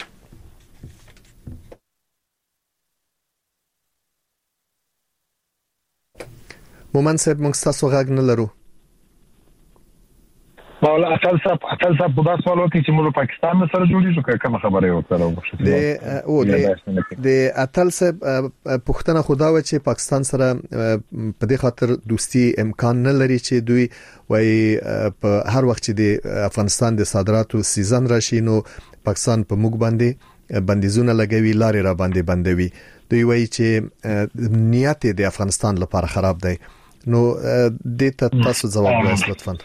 مومن صاحب موږ تاسو غږ نه لرو. مولا اتل صاحب په داسې سوال وکړي چې موږ پاکستان سره جوړیږو کوم خبره یو سره د اتل صاحب پښتنه خدا و چې پاکستان سره په دې خاطر دوستي امکان نه لري چې دوی وای په هر وخت چې د افغانستان د صادراتو سیزن راشي نو پاکستان په موږ باندې بندیزونه لګوي لارې را باندې بندوي. دوی وایي چې نیت د افغانستان لپاره خراب دی. نو د تاسو جواب وایي لطفا.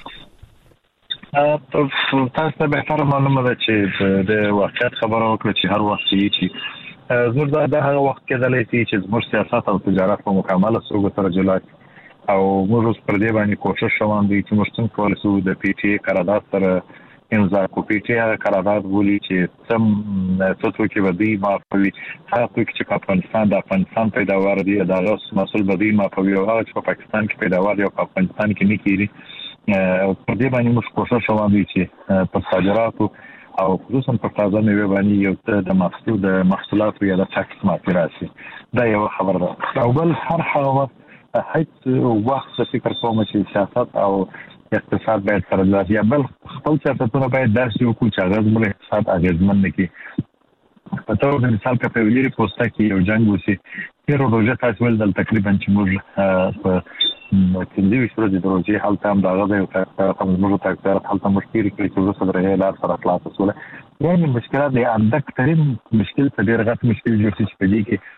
تاسو به تر معلومه ده چې د واقعیت خبره وکړه چې هر وخت چې زموږ د هغه وخت کې د لېتی چې زموږ سیاست او تجارت په مکمله توګه تر جلات او موږ پر دې باندې کوشش روان دي چې موږ څنګه کولای شو د پی ټی قرارداد سره امضا کو. پی ټی قرارداد ولي چې سم څه کې ودی ما په هغه کې چې افغانستان پیداوار دي دا اوس مسول بدی ما په یو هغه چې په پاکستان کې پیداوار دی او په افغانستان کې نه کیږي. په دې باندې موږ کوشش روان دي چې په صادراتو او خصوصا په تازه میوه باندې یو څه د محصولاتو یا د ټاکس ماتې راشي. دا یو خبر ده. او بل هر هیڅ وخت فکر کوم چې سیاست او اقتصاد باید سره لاس یا بل خپل سیاستونه باید داسې وکړو چې هغه زموږ اقتصاد اغیزمن کړي. په توګه د مثال په ویلي پوسټه کې یو جنگ وسی تیر روزه تاسو ول د تقریبا چې موږ په کندوی ورځې د روزي حالت هم دا غوډه او موږ ته اکثر حالت مشکل کړي چې زه سره لا سره خلاص وسوله. یعنی مشکلات د اندک ترين مشکل په ډیر غټ مشکل جوړ شي په دې کې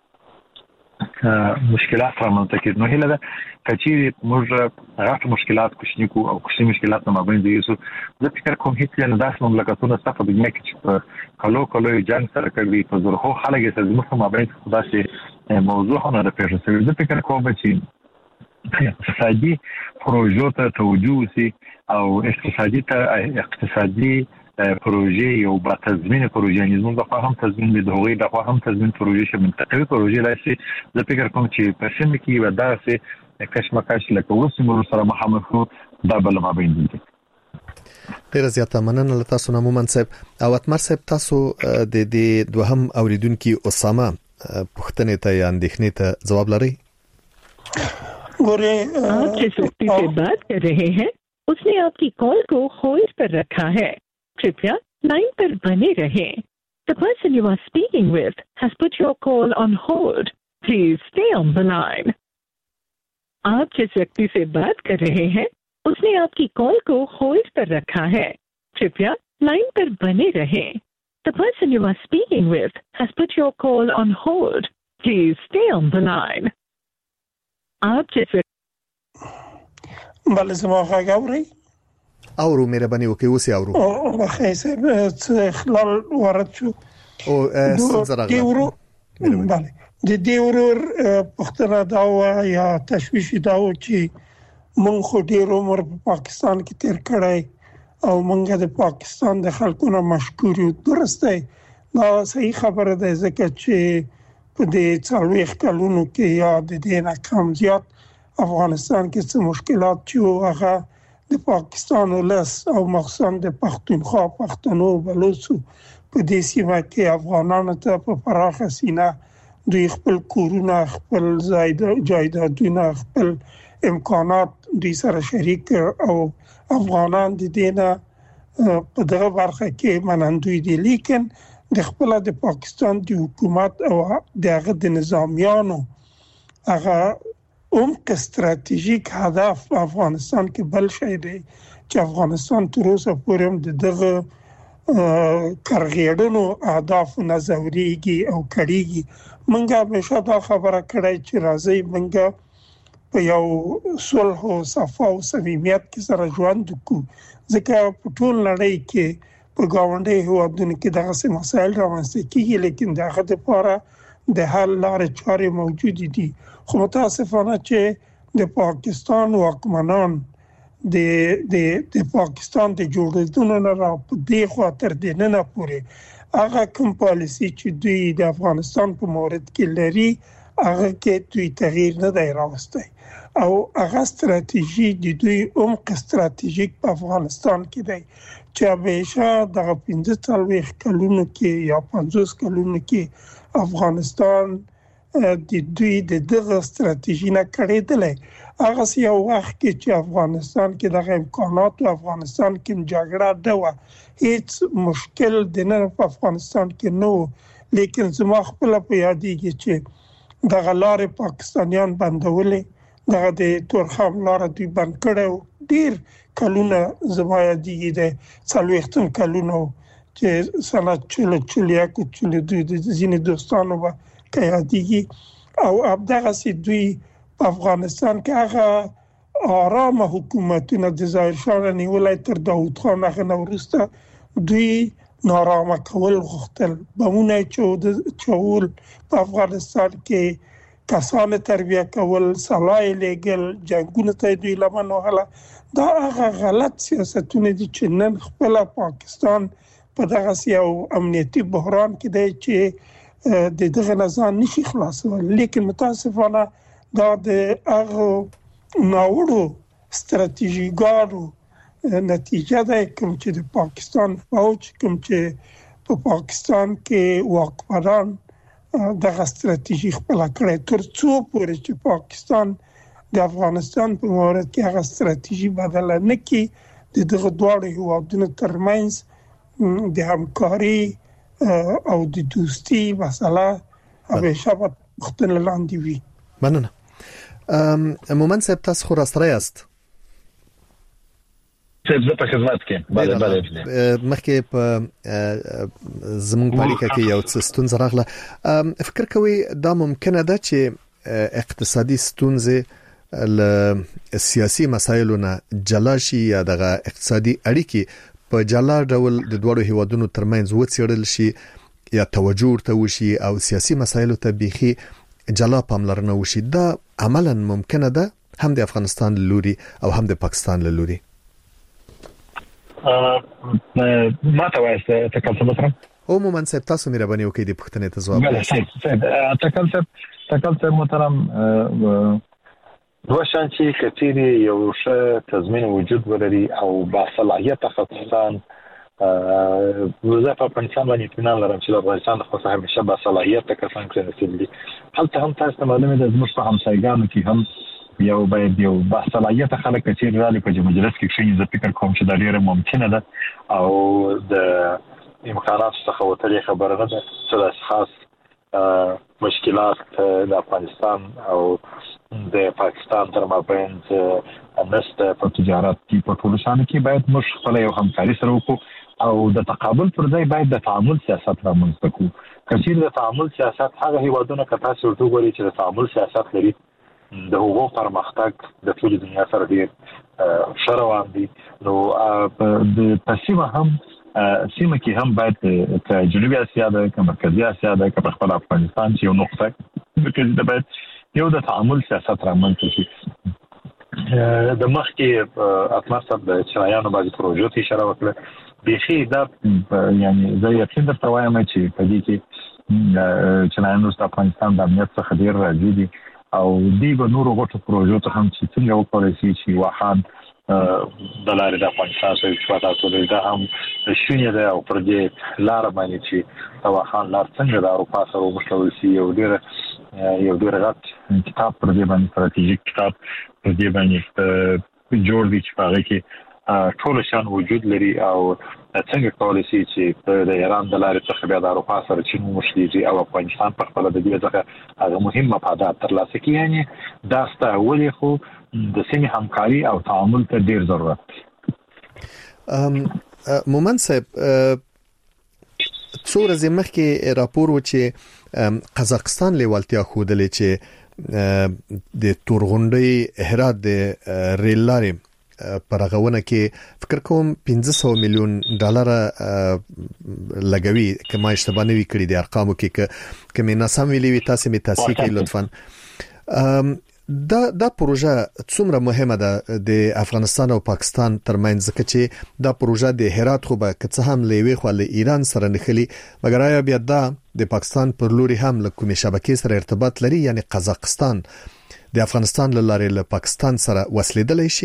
مشکلات رامنځته کېږي. نو هله دا کچې موږ غټ مشکلات کوشنی کو او کوشنی مشکلات نه مابین دي یو زه فکر کوم هیڅ نه داس مملکتونه ستاسو د دنیا کې چې کلو جنگ سره کوي په زور خو خلک یې زموږ مابین خدا شي موضوع نه راپېښ شوی. زه فکر کوم چې اقتصادي پروژو ته توجه وسی او اقتصادي پروژه یو با تضمین پروژه نظام د هم تضمین د هغوی د هم تضمین پروژه چې منطقوي پروژه لاسي. زه فکر کوم چې په سیمه کې وداسې کشمکش لکه وسمو سره مخامخ دا بل ما بین دي. ډیر زیاته مننه له تاسو نه مومن صاحب او اتمر صاحب. تاسو د دوهم اوریدونکو اسامه پوښتنې ته یا اندېښنې ته جواب لرئ؟ आप जिस व्यक्ति से बात कर रहे हैं उसने आपकी कॉल को होल्ड पर रखा है. कृपया लाइन पर बने रहें. The person you are speaking with has put your call on hold. Please stay on the line. आप जिस व्यक्ति से बात कर रहे हैं उसने आपकी कॉल को होल्ड पर रखा है. कृपया लाइन पर बने रहें. The person you are speaking with has put your call on hold. Please stay on the line. आप जिस بله زما غږ اورئ؟ اورو مهرباني وکړئ اوسې اورو. او بخیر صاحب خلال وارد شو او سلام بله د دې ورور پښتنه دا یا تشویش دا و چې مونږ خو ډیر عمر په پاکستان کې تیر کړی او مونږ د پاکستان د خلکو نه مشکور یو. درسته دا صحیح خبره ده ځکه چې په دې 40 کلونو کې یا د دې نه کم زیات افغانستان کې څه مشکلات چې هغه د پاکستان ولس او مخصوصا د پښتونخوا پښتنو بلوچو په دې سیمه کې افغانانو ته په پراخه سینه دوی خپل کورونه خپل جایدادونه خپل امکانات دوی سره شریک او افغانان د دې نه په دغه برخه کې منندوی دي. لیکن د خپل د پاکستان د حکومت او دغه د نظامیانو هغه عمق استراتیژیک هدف افغانستان کې بل شي دی چې افغانستان تر اوسه پورې دغه کارګړنو اهداف نظریږي او کړيږي. منګه همیشه دا خبره کړای چې راځي منګه په یو صلح او صفا او صمیمیت کې سره ژوند وکړو ځکه په ټول نړۍ کې په گاونډي هیوادونو کې دغه څه مسایل راوستي کیږي لیکن دغه لپاره د حل لارې چارې موجود دي. خو متاسفانه چې د پاکستان واکمنان د پاکستان د جوړېدو نه را په دې خاطر د نه پورې هغه کوم پالیسي چې دوی د افغانستان په مورد کې لري هغه کې دوی تغییر نه دی راوستي او هغه ستراتیژي د دوی عمق استراتیژیک په افغانستان کې دی چې همیشه دغه 15 کلونو کې یا 50 کلونو کې افغانستان د دوی دغه ستراتیژي نه کړېدلې. هغه یو وخت کې چې افغانستان کې دغه امکانات او افغانستان کې جګړه ده هیڅ مشکل د نه په افغانستان کې نو لیکن زما خپل په یادېږي چې دغه لارې پاکستانیان بندولې دغه د تورخم لار دوی بند کړو ډیر کلونه زما یادېږي د 40 کلونو چې سنت چلیا کو چل دوی د ځینې دوستانو به یادېږي او دغه سي دوی په افغانستان کې هغه آرام حکومتونه د ظاهر شاه نیولای تر داوود خان هغه ورسته دوی نارامه کول غوښتل بمونه چول په افغانستان کې کسان تربیه کول سلای لګل جنگونه ته دوی لمن وهله. دا هغه غلط سیاستونه دي چې نن خپل پاکستان په دغه یو امنیتي بحران کې دی چې د دغه نظام نشي خلاصول. لیکن متاسفانه دا د هغه ناوړو ستراتیژیګانو نتیجه ده کوم چې د پاکستان فوج کوم چې په پاکستان کې واکمنان دغه ستراتیژي خپل کړې ترڅو پورې چې پاکستان د افغانستان په مورد کې هغه ستراتیژي بدل نه کړي د دغه دواړو هیوادونو ترمنځ د همکاري او د دوستي مسله همیشه په مختل لاندې وي. مننه. مومن صاحب تاسو خو راستری است. زه په خدمت کې بله مخکې په زموږ پالیکه کې یو څه ستونزه راغله. فکر کوي دا ممکنه ده چې اقتصادي ستونزې له سیاسي مسایلو نه جلا شي یا دغه اقتصادي اړیکې په جلا ډول د دوړو هیوادونو ترمنځ وڅېړل شي یا توجه ورته وشي او سیاسي مسایلو ته بيخي جلا پاملرنه وشي. دا عملاً ممکنه ده هم د افغانستان لوري او هم د پاکستان لوري. ما ته وایسته تکلم وکړم. عموما صاحب تاسو مهرباني وکړئ د پوښتنې ته ځواب ورکړئ. تکلم محترم دوشان چې کثیری یو ښه تضمین وجود ولري او با صلاحیت خصوصا وزارت په افغانستان باندې اطمینان لرم چې افغانستان خو همیشه با صلاحیت کسان کې نسلي هلته هم تاسو معلومه ده زموږ په همسایګانو کې هم یو باید یو با صلاحیت خلک چې رالي په مجلس کې شي. زه فکر کوم چې دا ډیره ممکنه ده او د امکانات څخه وتلې خبره نه ده چې خاص مشکلات د افغانستان او د پاکستان تر مابین نست په تجارت کې په ټولو شانو کې باید موږ خپل یو همکاري سره وکړو او د تقابل پر ځای باید د تعامل سیاست رامنځته کړو. کچیر د تعامل سیاست هغه هیوادونه کته څورته غوړي چې د تعامل سیاست لري د هغو پرمختګ د ټول دنیا سره ډیر شروان دي. نو د پسیمه هم سیمه کې هم باید ک جنوبي اسیا د ک مرکزی اسیا د ک خپل افغانستان چې یو نقطه مرکزی د باید یو د تعامل سیاست رامنځته شي. د مخکې اتمرسب د چرایانو باندې پروژو ته اشاره وکړه. بيخي دا یعنی زه یقین درته وایم چې په دې کې چرایانو د افغانستان د امنیت څخه ډیر راځي دي او دی به نور غوټو پروژو ته هم چې څنګه وکړي چې واحد د لارې د افغانستان سره تاسو دا هم شونې ده او پر دې لار باندې چې واحد لار څنګه د اروپا سره وشول شي یو ډیر غټ کتاب پر دې باندې استراتیژیک کتاب پر دې باندې جوړ دي چې هغه کې ټول شان وجود لري او څنګه کولای شي چې د ایران د لارې څخه بیا د اروپا سره چین مشکلې او افغانستان په خپل د دې ځکه هغه مهم مفادات ترلاسه کړي. یعنی دا ستاسو خو د سیمې همکاري او تعامل ته ډیر ضرورت دی. مومن صاحب څو ورځې مخکې راپور و چې قزاقستان لیوالتیا خوده چې د تورغونډي هرات د ریل لارې پرغونه کې فکر کوم 500 میلیون ډالر لګوي کما اشتباه نه وی کړی د ارقامو کې کمه ناسم ویلي وي تاسو می تصحیح کړئ لطفا. دا پروژه څومره مهمه ده د افغانستان او پاکستان ترمنځ ځکه چې دا پروژه د هرات خو به که څه هم لوي خو له ایران سره نخلي مګر آیا بیا دا د پاکستان پر لوري هم له کومې شبکې سره ارتباط لري یعنی قزاقستان د افغانستان لاره له پاکستان سره وصلېدلی شي؟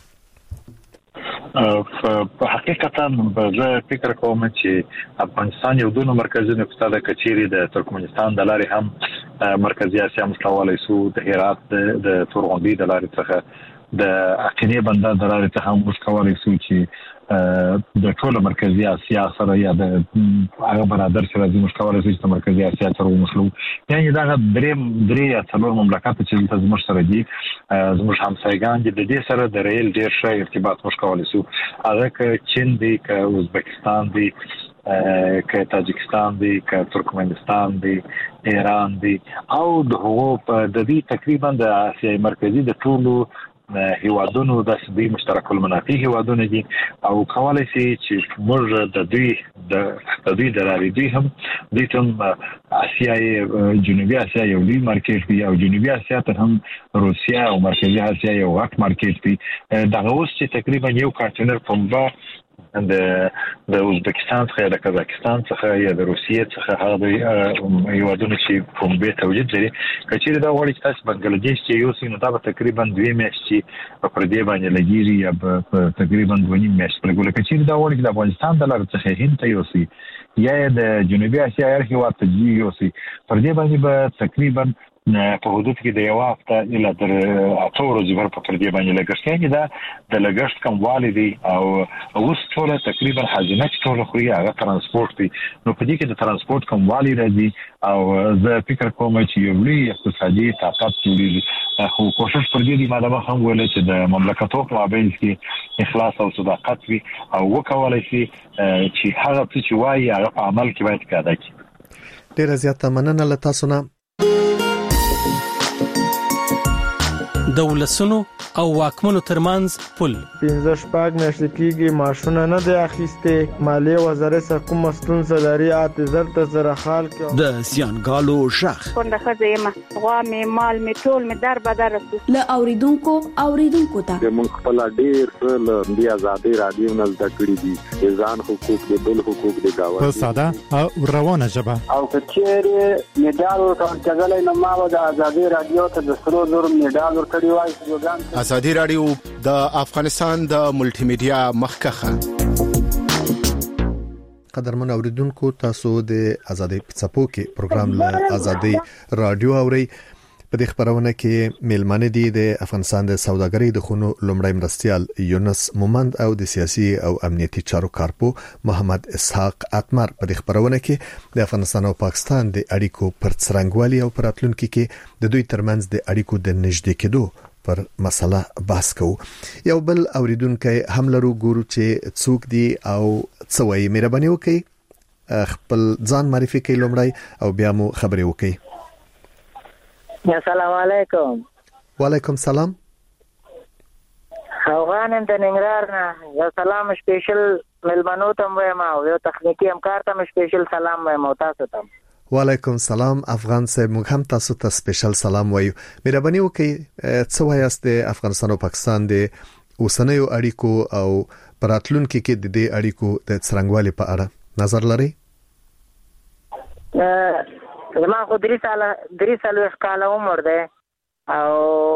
په حقیقتا زه فکر کوم چې افغانستان یو دونه مرکزي نقطه ده کچيري د ترکمنستان د لارې هم مرکزی اسیا مستوالي سو د هرات د تورغونډي د لارې څخه د اقینه بندر د لارې څخه هم مستوالي سو چې د ټول مرکزی اسیا سره یا د هغه برادر سره د مستوالي سو چې مرکزی اسیا سره ومشلو. یعنی دا درې یا څلور مملکت چې زموږ سره دي زموږ همسایګان دي د دې سره د ریل ډیر ښه ارتباط مستوالي سو. هغه ک چین دی ک ازبکستان دی که تاجکستان دی که ترکمنستان دی ایران دی او د هغو د دې تقریبا د اسیا مرکزی د ټولو هیوادونو د دې مشترک المنافع هیوادونه دي او کولای شي چې موږ د دوی د لارې دوی هم د اسیا جنوبي اسیا یو لوی مارکیټ دی او جنوبي اسیا ته هم روسیا او مرکزی اسیا یو غټ مارکیټ دی. دا اوس چې تقریبا یو کانټینر پمبا د ازبکستان څخه د قزاقستان څخه یا د روسیې څخه هغه یو ودونه چې کوم به توجید لري کچې دا وړي چې تاسو بنگلاديش چې یو سینو دا تقریبا 2 میاشتې پر دې باندې لګیږي یا تقریبا 2 میاشتې پر ګول کچې دا وړي چې د افغانستان د لار څخه هند ته یو سي یا د جنوبي اسیا هیواد ته یو سي پر دې باندې به تقریبا په حدود کې د یو هفته اله تر 8 ورځې پر دې باندې لګښت کوي دا د لګښت کموالی دی او اوس ټول تقریبا حاجنه ټول خو هغه ترانسپورت دی نو په دې کې د ترانسپورت کموالی راځي او زه فکر کوم چې یو لوی اقتصادي طاقت جوړیږي خو کوشش پر دې دی ماده هم ویل چې د مملکتونو په مابین کې اخلاص او صداقت وي او وکولای شي چې هغه څه چې وایي هغه په عمل کې باید کېده کی ډیر زیاته مننه له تاسو نه دولسونو او واکمنو ترمنځ پل 15 شپږ میاشتې کېږي ماشونه نه دی اخیسته مالیه وزارت سره کوم ستونزه لري اته زر سره حال کې د زیانګالو شخ څنګه خزیمه غوا می مال می ټول می در بدر له اوریدونکو ته د مونږ خپل ډیر څه د آزادۍ رادیو نه زده کړی دي ځان حقوق د بل حقوق د گاوه په ساده او روانه ژبه او کچېره میډال ورکړل کېدل نو ما د آزادۍ رادیو ته د سرو زر میډال ورکړی وای ازادي رادیو د افغانستان د ملټي میډیا مخکخه قدرمن اوریدونکو تاسو د ازادي پڅپو کې پروګرام له ازادي رادیو اوري په دې خبرونه کې میلمانه دي د افغانستان د سوداګرۍ د خونو لومړی مرستيال یونس مومند او د سیاسي او امنیتي چارو کارپو محمد اسحاق اتمر په دې خبرونه کې د افغانستان او پاکستان د اړیکو پر څرنګوالي او پر راتلونکو کې د دوی ترمنځ د اړیکو د نږدې کېدو پر مسله بحث کوو یو بل اوریدونکو هم لرو ګورو چې څوک دی او څوی مهرباني وکړي خپل ځان معرفي کوي لومړی او بیا مو خبرې وکړي السلام علیکم وعلیکم سلام افغانم د ننګرهار نه یو سلام سپیشل ملمنو ته وایم او یو تخنیکی همکار ته سپیشل سلام وایم تاسو ته وعلیکم سلام افغان صاحب موږ هم تاسو ته سپیشل سلام وایو مهرباني وکړئ څه وایاست د افغانستان او پاکستان د اوسنیو اړیکو او پراتلونکو کې د دې اړیکو د څرنګوالي په اړه نظر لرئ زما خو 3 سال کال عمر دی او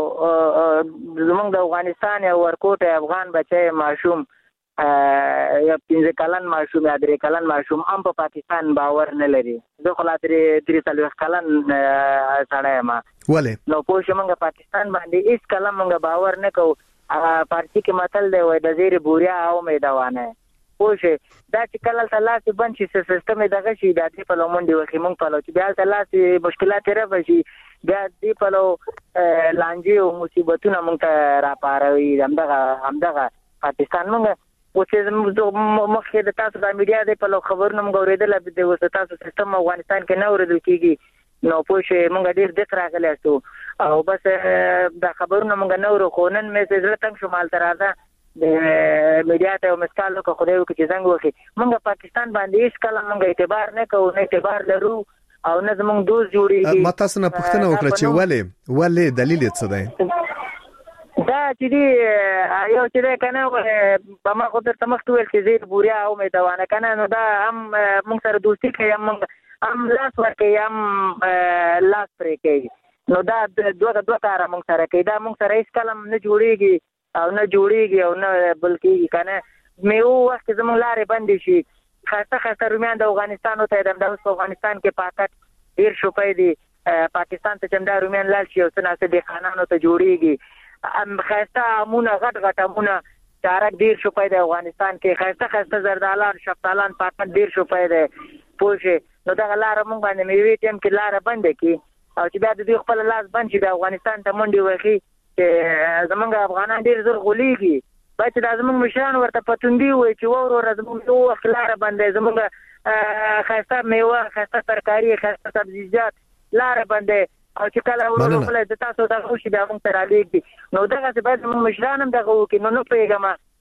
زمونږ د افغانستان یو ورکوټ افغان بچي ماشوم یا 15 کلن ماشوم یا 3 کلن ماشوم هم په پاکستان باور نه لري زه خو لا 3 سال کلن سړی ما ولې نو پوه شو موږ پاکستان باندې هیڅ کلم موږ باور نه کوو پارسي کې متل دی وای د زیر بوریا او میدوانه پوه دا چې کله تلاسي بند شي سیستم دغه شي د دې په لومندي وخت مونږ په لو چې بیا تلاسي مشکلات راوځي بیا دې په لو لانجي او مصیبتونه مونږ ته را پاروي همدغه پاکستان مونږ او چې مخکې د تاسو د میډیا د په لو خبرونه مونږ اوریدل د وساتاسو سیستم افغانستان کې نه اوریدل کیږي نو پوه مونږ ډیر دقت راغلی استو او بس د خبرونه مونږ نه ورو خونن میسج راتنګ شمال تراده د میډیا ته مسکالو کو خدای وکړي چې څنګه وکړي موږ پاکستان باندې هیڅ کله موږ اعتبار نه کوو نه اعتبار لرو او نه زموږ دوست جوړیږي ما تاسو نه پوښتنه وکړه چې ولې دلیل څه دی دا چې دی یو چې کنه په ما خو درته مخ ویل چې زیر بوریا او میدوانه کنه نو دا هم موږ سره دوستي کوي هم لاس ورکوي هم لاس پرې کوي نو دا دوه کار موږ سره کوي دا موږ سره هیڅ کلم نه جوړیږي او نه جوړیږي او نه بلکې کنه میو وخت زموږ لارې بندې شي خاصه رومیان د افغانستان ته د افغانستان کې پاکټ ډیر شوپې دي پاکستان ته چمدا رومیان لال شي او څنګه د خانانو ته جوړیږي خاصه امونه غټ امونه چارک ډیر شوپې د افغانستان کې خاصه زردالان شفتالان پاکټ ډیر شوپې دي پوه نو دا لار موږ باندې میوي ټیم کې لار بندې کی او چې بیا د دې خپل لاس بند شي د افغانستان ته منډي وخی زمونږ افغانان ډیر زر غولېږي باید دا زمونږ مشران ورته پتوندي وي چې ورور زمونږ یو اخلار باندې زمونږ خاصه میوه خاصه ترکاری خاصه سبزیجات لار باندې او چې کله ورور د تاسو د خوشي د موږ سره لیږي نو دغه څه باید زمونږ مشران هم دغه وکړي نو پیغام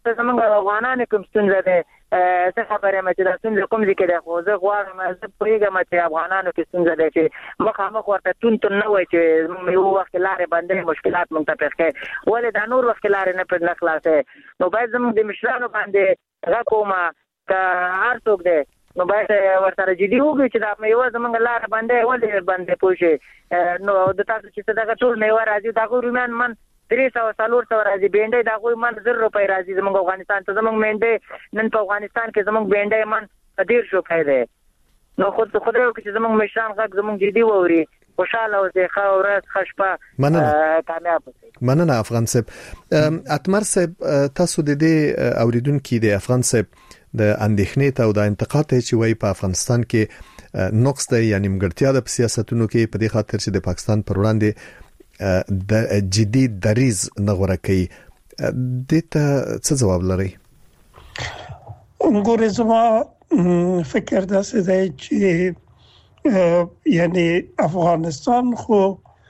ته زمونږ افغانانو کوم ستونزه ده څه خبره مې چې د ستونزې کوم ځای کې ده خو زه غواړم زه پوهېږم چې افغانانو کې ستونزه ده چې مخامخ ورته تون نه وای چې یو وخت لارې بندې مشکلات موږ ته پېښ کړي ولې دا نور وخت لارې نه خلاصې نو باید زموږ د مشرانو باندې غږ کومه که هر څوک دی نو باید ورسره جدي وګوري چې دا میوه زموږ لارې بندې ولې بندې پوه شي نو د تاسو چې دغه ټول میوه راځي د هغو رومیان من 300-400 راځي بینډۍ د هغوی من 1000 روپۍ راځي زموږ افغانستان ته زموږ بینډۍ نن په افغانستان کې زموږ بینډۍ من 150 روپۍ دی نو خدای وکړي چې زموږ مشران غږ زموږ جدي واوري خوشاله اوسئ ښه ورځ ښه شپه کامیاب اوسئ مننه افغان صاحب اتمر صاحب تاسو د دې اوریدونکو د افغان صاحب د اندېښنې ته او د انتقاد ته چې وایي په افغانستان کې نقص دی یعنی مګړتیا د سیاستونو کې په دې خاطر چې د پاکستان پر وړاندې د جدي دریز نغوره کوي دته څه جواب لري ګورې زما فکر داسې دی چې یعنی افغانستان خو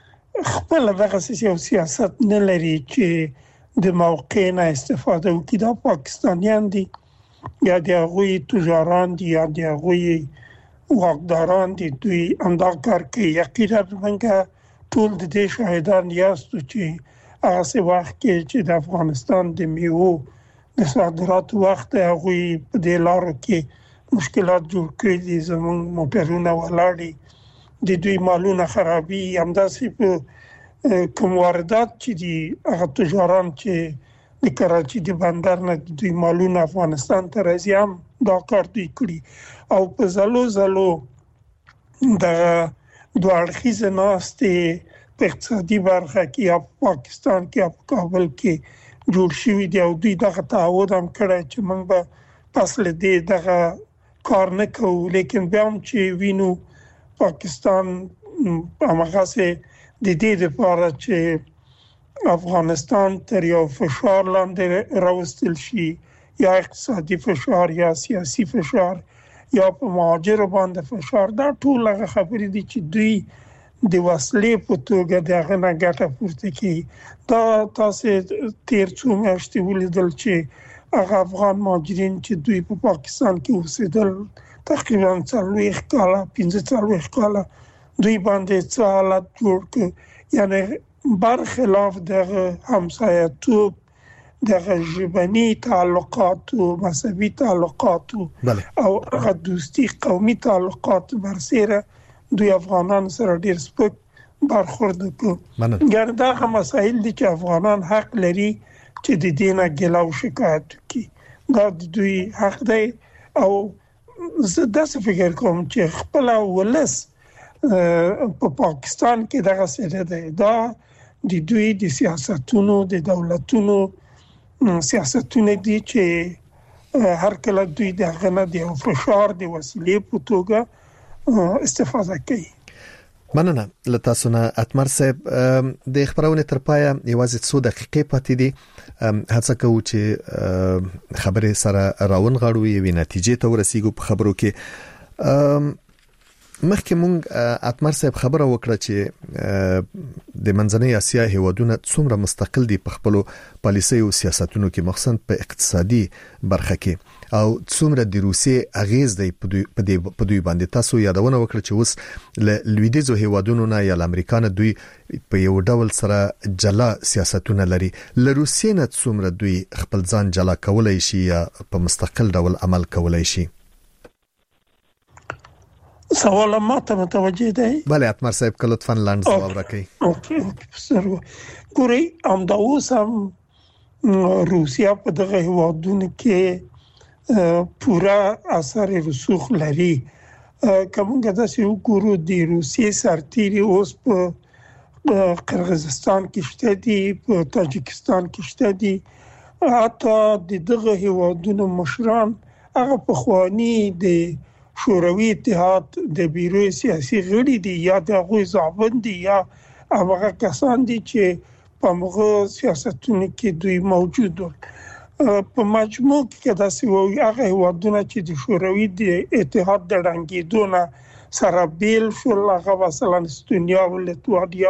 خپل دغه سیاست نه لري چې د موقع نه استفاده وکړي د پاکستانیان دي یا د هغوی تجاران دي یا د هغوی واکداران دي دوی همدا کار کوي یقینا موږ ټول د دې شاهدان یاستو چې هغه وخت کې چې د افغانستان د میوو د صادراتو وخت هغوی په دې لارو کې مشکلات جوړ کړي دي زموږ موټرونه ولاړي د دوی مالونه خرابي همداسې په کوم واردات چې دي هغه تجاران چې د کراچي د بندر نه دوی مالونه افغانستان ته راځي هم دا کار دوی کړي او په زلو د دوه اړخیزه ناستې په اقتصادي برخه کې یا پاکستان کې یا کابل کې جوړ شوی دی او دوی دغه تعهد هم کړی چې موږ به پس له دې دغه کار نه کوو لیکن بیا هم چې وینو پاکستان هماغسې د دې لپاره چې افغانستان تر یو فشار لاندې راوستل شي یا اقتصادي فشار یا سیاسي فشار یا په مهاجرو باندې فشار دا ټول هغه خبرې دي چې دوی د وسلې په توګه دغه نه ګټه پورته کوي دا تاسو تیر څو میاشتې ولیدل چې هغه افغان مهاجرین چې دوی په پاکستان کې اوسېدل تقریبا 40 کاله 15 کاله دوی باندې څه حالت جوړ کړ یعنی برخلاف دغه همسایه‌توب دغه ژبني تعلقات او مذهبي تعلقات او هغه دوستي قومي تعلقات برسره دوی افغانان سره ډیر سپک برخورد کوي ګردا هم مسایل دي چې افغانان حق لري چې د دینه ګلاو شکایت کوي دا دوی حق دی او زه داسې فکر کوم چې خپل ولس په پاکستان کې دغه څه دی دا د دوی د سیاستونو د دولتونو سیاستونه دي چې هر کله دوی دغه نه دی فشار د وسیلې په توګه استفاده کوي مننه لته سونه اتمر صاحب د خبرونه تر پایه یوازې 2 دقیقې پاتې دي هڅه کوو چې خبره سره راون غاړو یوې نتیجې ته ورسیږو په خبرو کې مخکې مونږ اتمر صاحب خبره وکړه چې د منځنۍ اسیا هیوادونه څومره مستقل دي په خپل پالیسي او سیاستونو کې مخصوصا په اقتصادي برخه کې او څومره د روسیې اغیز دی په دوی باندې تاسو یادونه وکړه چې اوس لویدیزو هیوادونو نه یا امریکا نه دوی په یو ډول سره جلا سیاستونه لري له روسیې نه څومره دوی خپل ځان جلا کولای شي یا په مستقل ډول عمل کولای شي سوال ما ته متوجه دی بله اتمر صاحب که لطفاً لاند جواب راکړئ اوکې ګورئ همدا اوس هم روسیا په دغه هیوادونو کې پورا اثر رسوخ لري کومه داسې وګورو د روسیې سرتیري اوس په قرغیزستان کې شته دي په تاجکستان کې شته دي حتی دغه هیوادونو مشران هغه په خواني د شوروي اتحاد د بیرو سیاسي غړي دي یا د غوي ځابند دي یا هغه کسان دي چې په موږ سیاستونو کې دوی موجود دي په مجموع کې داسې وایي هغه هیوادونه چې د شوروي د اتحاد د رنګېدو نه سره بیل شول هغه مثلا استونیا او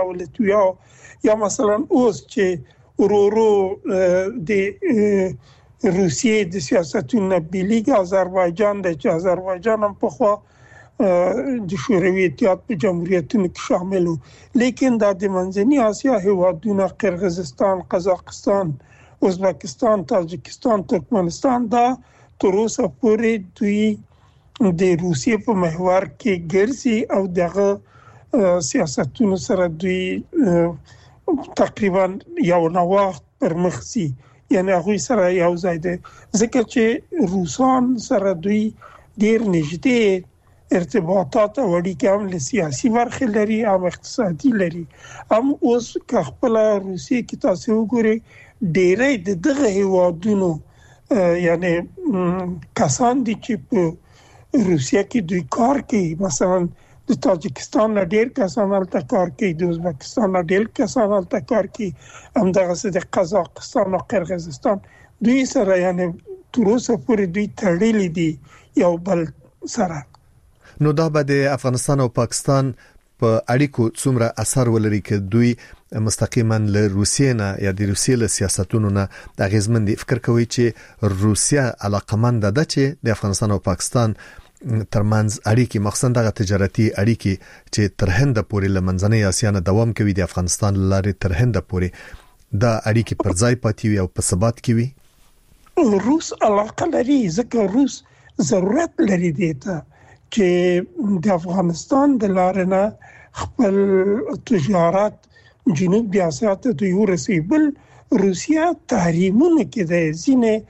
لتویا یا مثلا اوس چې ورورو د روسیې د سیاستونو بلیګ آذربایجان د آذربایجان هم په خوا د شوروي اتحاد په جمهوریتونو کې شامل وو، لیکن د منځنۍ اسیا هیوادونه قرغیزستان، قزاقستان، ازبکستان، تاجکستان، ترکمنستان دا تر اوسه پورې دوی د روسیې په محور کې ګرځي او دغه سیاستونو سره دوی تقریبا یو نوښت پر مخ سي، یعنی هغه سره یو ځای دي، ځکه چې روسان سره دوی ډیر نږدې ارتباطات او اړیکې هم له سیاسي برخې لري او اقتصادي لري. هم اوس که خپل روسیې کې تاسو وګورئ ډېرې د دغه هیوادونو یعنی کسان دي چې په روسیې کې دوی کار کوي، مثلا د تاجکستان نه ډېر کسان هلته کار کوي، د ازبکستان نه ډېر کسان هلته کار کوي، همدغسې د قزاقستان او قرغیزستان دوی سره یعنی تر اوسه پورې دوی تړلي دي یو بل سره. نو دا به د افغانستان او پاکستان په اړیکو څومره اثر ولري چې دوی مستقیما له روسیې نه یا د روسیې له سیاستونو نه اغیزمن دي؟ فکر کوي چې روسیا علاقمند ده چې د افغانستان او پاکستان ترمنځ اړیکې مخصوصا دغه تجارتي اړیکې چې تر هند پورې له منځنۍ اسیا نه دوام کوي د افغانستان لارې تر هند پورې دا اړیکې پر ځای پاتې وي او په ثبات کې وي؟ روس علاقه لري، ځکه روس ضرورت لري دیته چې د افغانستان د لارې نه خپل تجارت جنوب اسیا ته دوی ورسوي. بل روسیا تحریمونه کې د ځینې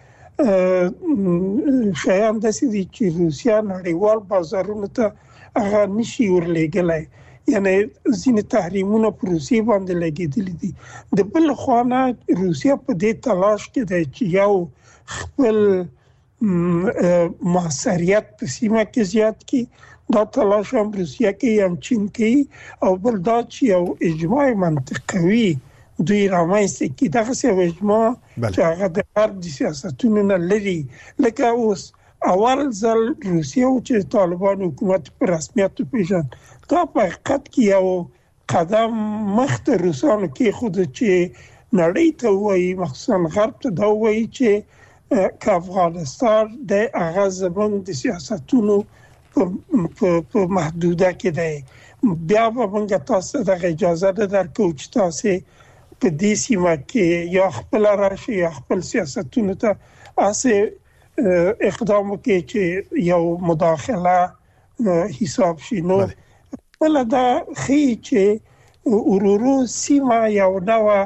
شیان داسې دي چې روسیا نړیوال بازارونو ته هغه نشي ورلېږلی، یعنی ځینې تحریمونه په روسیې باندې لګېدلي دي. د بل خوا نه روسیا په دې تلاش کې دی چې یو خپل موثریت په سیمه کې زیات کی، دا تلاش هم روسیه کې هم چین کې، او بل دا چې یو اجماع منطقوي دوی رامنځته کړي، دغه څه اجماع چې هغه د غرب د سیاستونو نه لري. لکه اوس اول ځل روسیه او چې طالبان حکومت په رسمیت وپېژند، دا په حقیقت کې یو قدم مخته روسانو کې خود چې نړۍ ته وایي، مخصوصا غرب ته دا وایي چې که افغانستان د هغه زمونږ د سیاستونو په محدوده کې دی، بیا به موږ تاسو دغه اجازه نه درکوو چې تاسو په دې سیمه کې یا خپل راشي یا خپل سیاستونو ته اسې اقدام وکړي چې یو مداخله حساب شي. نو بل دا خي چې ورورو سیمه یو نوع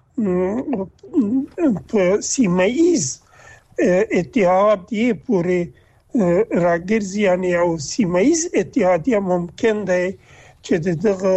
په سیمایز اتحادیه پورې راګرځي، یعنی یو سیمایز اتحادیه ممکن دی چې دغه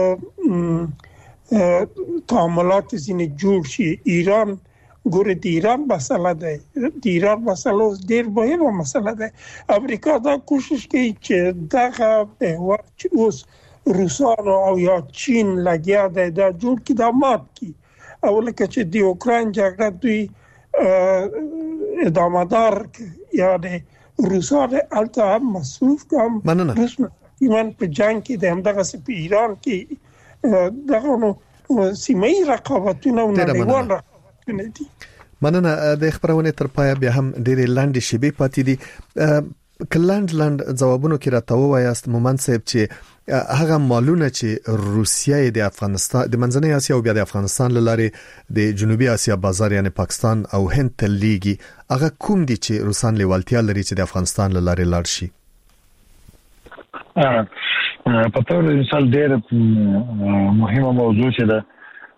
تعاملات ځینې جوړ شي. ایران ګوره د ایران مسله ده، د ایران مسله ډېر مهمه مسله ده. امریکا دا کوشش کوي چې دغه محور چې اوس روسانو او یا چین لګیا دی دا جوړ کړي، دا مات کړي. او لکه چې د اوکراین جګړه دوی ادامه دار یعنی روسان البته هم مصروف کم روس ایمان په جنگ کې د همدغه په ایران کې دغه نو سیمه‌ای رقابتونه او نړیوال رقابتونه دي. مننه. د خبرونه تر پای بیا هم ډېرې لاندې شیبې پاتې دي. کلاند ځوابونو کې راته وایاست مومن صاحب چې هغه مالونه چې روسیه د افغانستان د منځنۍ اسیا او بیا د افغانستان لاره د جنوبي اسیا بازار یعنی پاکستان او هند ته لیږي، هغه کوم دي چې روسان لیوالتیا لري چې د افغانستان لاره لاړ شي؟ په تور مثال ډېر مهمه موضوع چې ده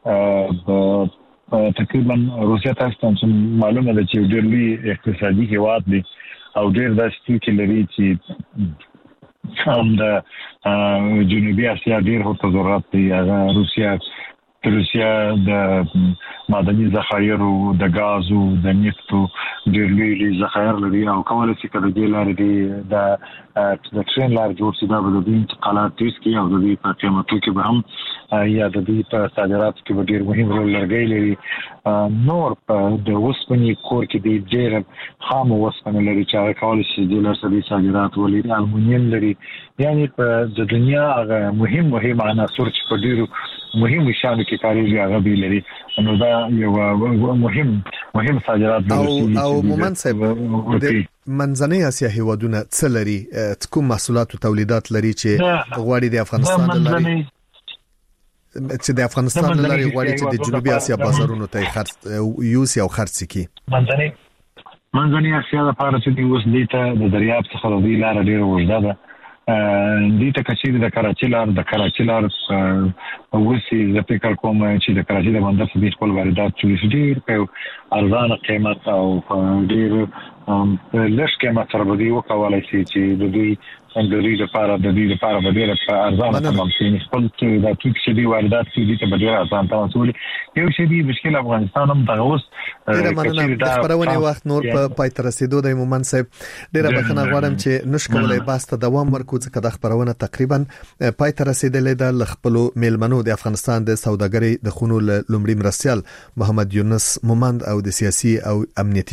تقریبا روسیا تاسو معلومه ده چې ډېر لوی اقتصادي هیواد دی او ډېر داسې توکي لري چې هم د جنوبي اسیا ډېر هوته ضرورت دی. هغه روسیا د معدني ذخایرو، د غازو، د نفتو ډېر لوی ذخایر لري او کولای شي کله د لارې دی د ټرین لار جوړ شي، دا به د انتقالات تیز کړي او د دې په قیمتو کې به هم یا د دې په صادراتو کې به ډېر مهم رول لري. نور په د وسپنې کور کې د ډېر خام وسپنه لري چې هغه کولای شي د لارې صادرات ولري، المونیم لري، یعنی په د دنیا هغه مهم عناصر چې په ډېرو مهم شانو کې کاریږي هغه به لري. نو دا یو مهم صادرات دي او مومن صاحب د منځنۍ اسیا هیوادونه څه لري کوم محصولات او تولیدات لري چې غواړي د افغانستان لري چې د افغانستان لري غواړي چې د جنوبي اسیا بازارونو ته خرڅ یوسي او خرڅ کی منځنۍ اسیا لپاره چې اوس دیته د دریاب څخه د لار ډیره وژده ده دیته کچې د کراچي لار وسی د فکر کوم چې د کراچي د بندر څخه خپل واردات چې ډیر په ارزانه قیمت او ډیر لږ قیمت سره بدی وکولای شي چې د دوی لپاره به ډیر ارزانه تمام شي خپل د چې دی واردات کې د ډیر ارزانه تاسو یو شی دی مشکل افغانستان هم دغه اوس د خبرونه وخت نور په پای تر رسیدو د مومن صاحب ډیره بخښنه غواړم چې نشکولای باسته دوام ورکو ځکه د خبرونه تقریبا پای تر رسیدلې د خپل میلمنو د افغانستان د سوداګرۍ د خونو لومړي مرستيال محمد یونس مومند او د سیاسي او امنیتي